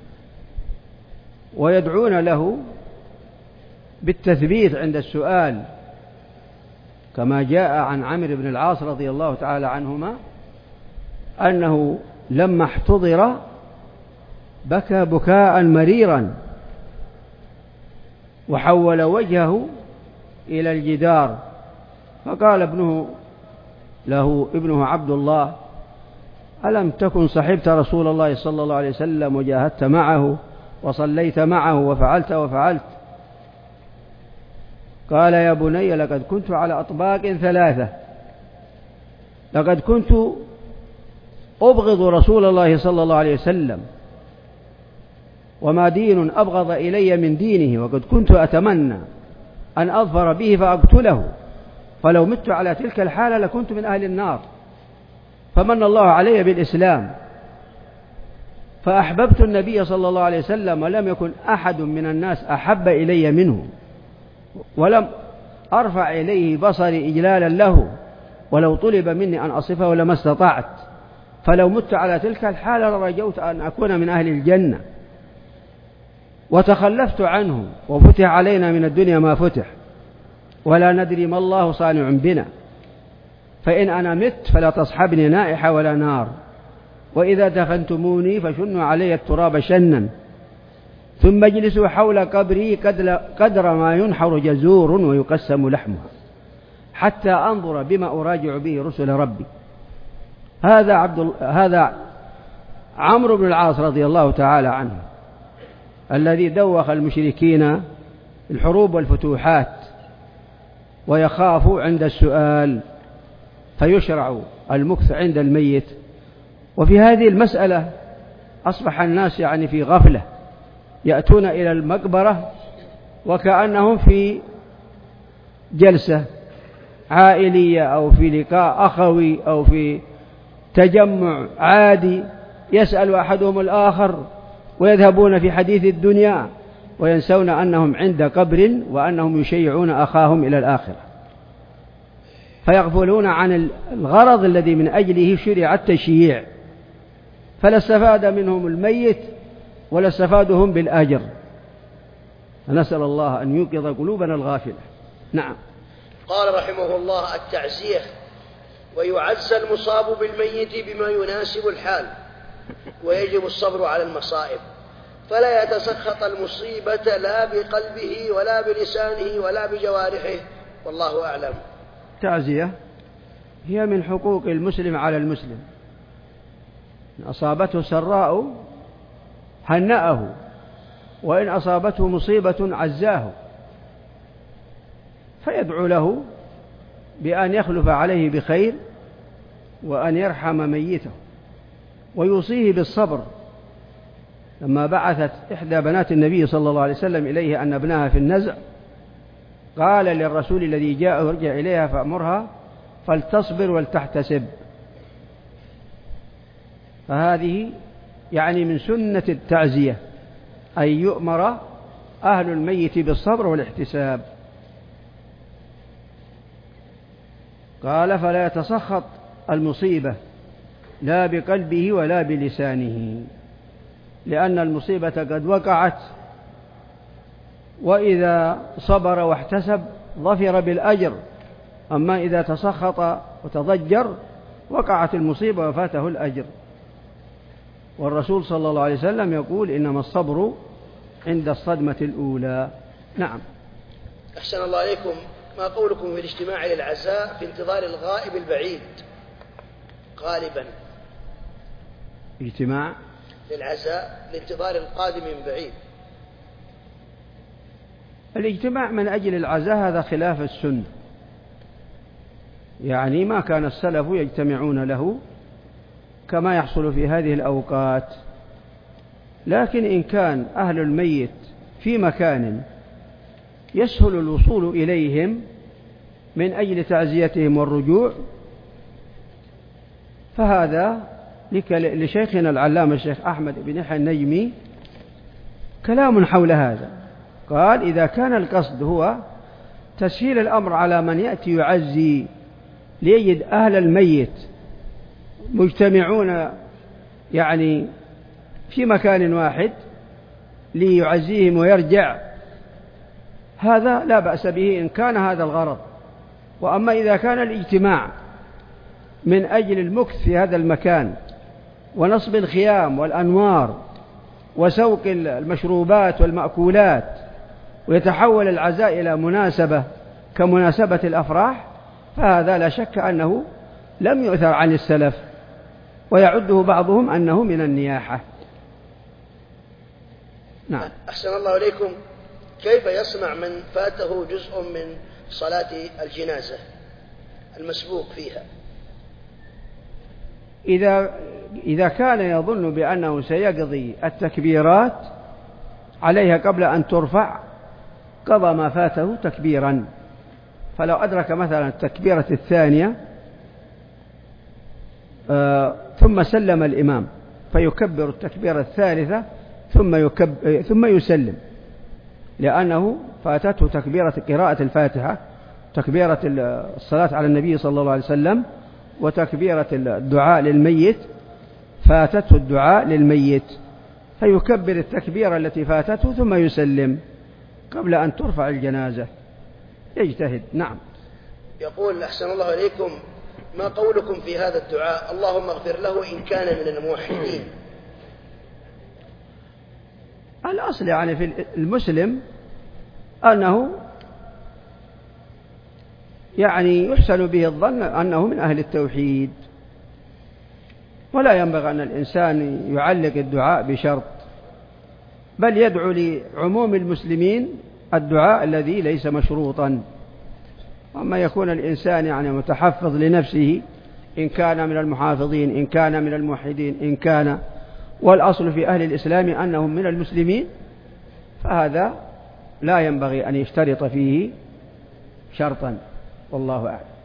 ويدعون له بالتثبيت عند السؤال، كما جاء عن عمرو بن العاص رضي الله تعالى عنهما أنه لما احتضر بكى بكاء مريرا وحول وجهه إلى الجدار، فقال ابنه له ابنه عبد الله: ألم تكن صحبت رسول الله صلى الله عليه وسلم وجاهدت معه وصليت معه وفعلت وفعلت؟ قال: يا بني لقد كنت على أطباق ثلاثة، لقد كنت أبغض رسول الله صلى الله عليه وسلم، وما دين أبغض إلي من دينه، وقد كنت أتمنى أن أظفر به فأقتله، فلو مت على تلك الحالة لكنت من أهل النار، فمن الله علي بالإسلام، فأحببت النبي صلى الله عليه وسلم ولم يكن أحد من الناس أحب إلي منه، ولم أرفع إليه بصري إجلالا له، ولو طلب مني أن أصفه لما استطعت، فلو مت على تلك الحالة لرجوت أن أكون من أهل الجنة، وتخلفت عنه وفتح علينا من الدنيا ما فتح، ولا ندري ما الله صانع بنا، فإن أنا مت فلا تصحبني نائحة ولا نار، وإذا دفنتموني فشنوا علي التراب شنا، ثم اجلسوا حول قبري قدر ما ينحر جزور ويقسم لحمها، حتى أنظر بما أراجع به رسل ربي. هذا عبد هذا عمرو بن العاص رضي الله تعالى عنه الذي دوخ المشركين الحروب والفتوحات، ويخاف عند السؤال، فيشرع المكث عند الميت. وفي هذه المسألة أصبح الناس يعني في غفلة، يأتون إلى المقبرة وكأنهم في جلسة عائلية أو في لقاء أخوي أو في تجمع عادي، يسأل أحدهم الآخر ويذهبون في حديث الدنيا، وينسون أنهم عند قبر وأنهم يشيعون أخاهم إلى الآخرة، فيغفلون عن الغرض الذي من أجله شرع التشييع، فلا استفاد منهم الميت ولا استفادهم بالأجر. نسأل الله أن يوقظ قلوبنا الغافلة. نعم. قال رحمه الله: التعزية، ويعزى المصاب بالميت بما يناسب الحال، ويجب الصبر على المصائب، فلا يتسخط المصيبة لا بقلبه ولا بلسانه ولا بجوارحه، والله أعلم. التعزية هي من حقوق المسلم على المسلم، إن أصابته سراء هنأه، وإن أصابته مصيبة عزاه، فيدعو له بأن يخلف عليه بخير وأن يرحم ميته، ويوصيه بالصبر. لما بعثت إحدى بنات النبي صلى الله عليه وسلم إليه أن ابنها في النزع، قال للرسول الذي جاء ورجع إليها: فأمرها فلتصبر ولتحتسب. فهذه يعني من سنة التعزية أن يؤمر أهل الميت بالصبر والاحتساب. قال فلا يتسخط المصيبة لا بقلبه ولا بلسانه، لأن المصيبة قد وقعت، وإذا صبر واحتسب ظفر بالأجر، أما إذا تسخط وتضجر وقعت المصيبة وفاته الأجر. والرسول صلى الله عليه وسلم يقول إنما الصبر عند الصدمة الأولى. نعم. أحسن الله عليكم، ما قولكم في الاجتماع للعزاء في انتظار الغائب البعيد غالبا؟ اجتماع للعزاء لانتظار القادم من بعيد. الاجتماع من أجل العزاء هذا خلاف السنة، يعني ما كان السلف يجتمعون له كما يحصل في هذه الأوقات. لكن إن كان أهل الميت في مكان يسهل الوصول إليهم من أجل تعزيتهم والرجوع، فهذا لشيخنا العلامة الشيخ أحمد بن يحيى النجمي كلام حول هذا. قال إذا كان القصد هو تسهيل الأمر على من يأتي يعزي ليجد أهل الميت مجتمعون يعني في مكان واحد ليعزيهم ويرجع، هذا لا بأس به إن كان هذا الغرض. وأما إذا كان الاجتماع من أجل المكث في هذا المكان ونصب الخيام والأنوار وسوق المشروبات والمأكولات، ويتحول العزاء إلى مناسبة كمناسبة الأفراح، فهذا لا شك أنه لم يؤثر عن السلف، ويعده بعضهم أنه من النياحة. نعم. أحسن الله إليكم، كيف يصنع من فاته جزء من صلاة الجنازة المسبوق فيها؟ إذا إذا كان يظن بأنه سيقضي التكبيرات عليها قبل أن ترفع قضى ما فاته تكبيرا. فلو أدرك مثلا التكبيرة الثانية آه ثم سلم الإمام فيكبر التكبيرة الثالثة ثم يكب ثم يسلم، لأنه فاتته تكبيرة قراءة الفاتحة، تكبيرة الصلاة على النبي صلى الله عليه وسلم، وتكبيرة الدعاء للميت، فاتته الدعاء للميت، فيكبر التكبيرة التي فاتته ثم يسلم قبل أن ترفع الجنازة، يجتهد. نعم. يقول أحسن الله إليكم، ما قولكم في هذا الدعاء اللهم اغفر له إن كان من الموحدين؟ الأصل يعني في المسلم أنه يعني يحسن به الظن أنه من أهل التوحيد، ولا ينبغي أن الإنسان يعلق الدعاء بشرط، بل يدعو لعموم المسلمين الدعاء الذي ليس مشروطا. أما يكون الإنسان يعني متحفظ لنفسه إن كان من المحافظين إن كان من الموحدين إن كان، والأصل في أهل الإسلام أنهم من المسلمين، فهذا لا ينبغي أن يشترط فيه شرطا، والله أعلم.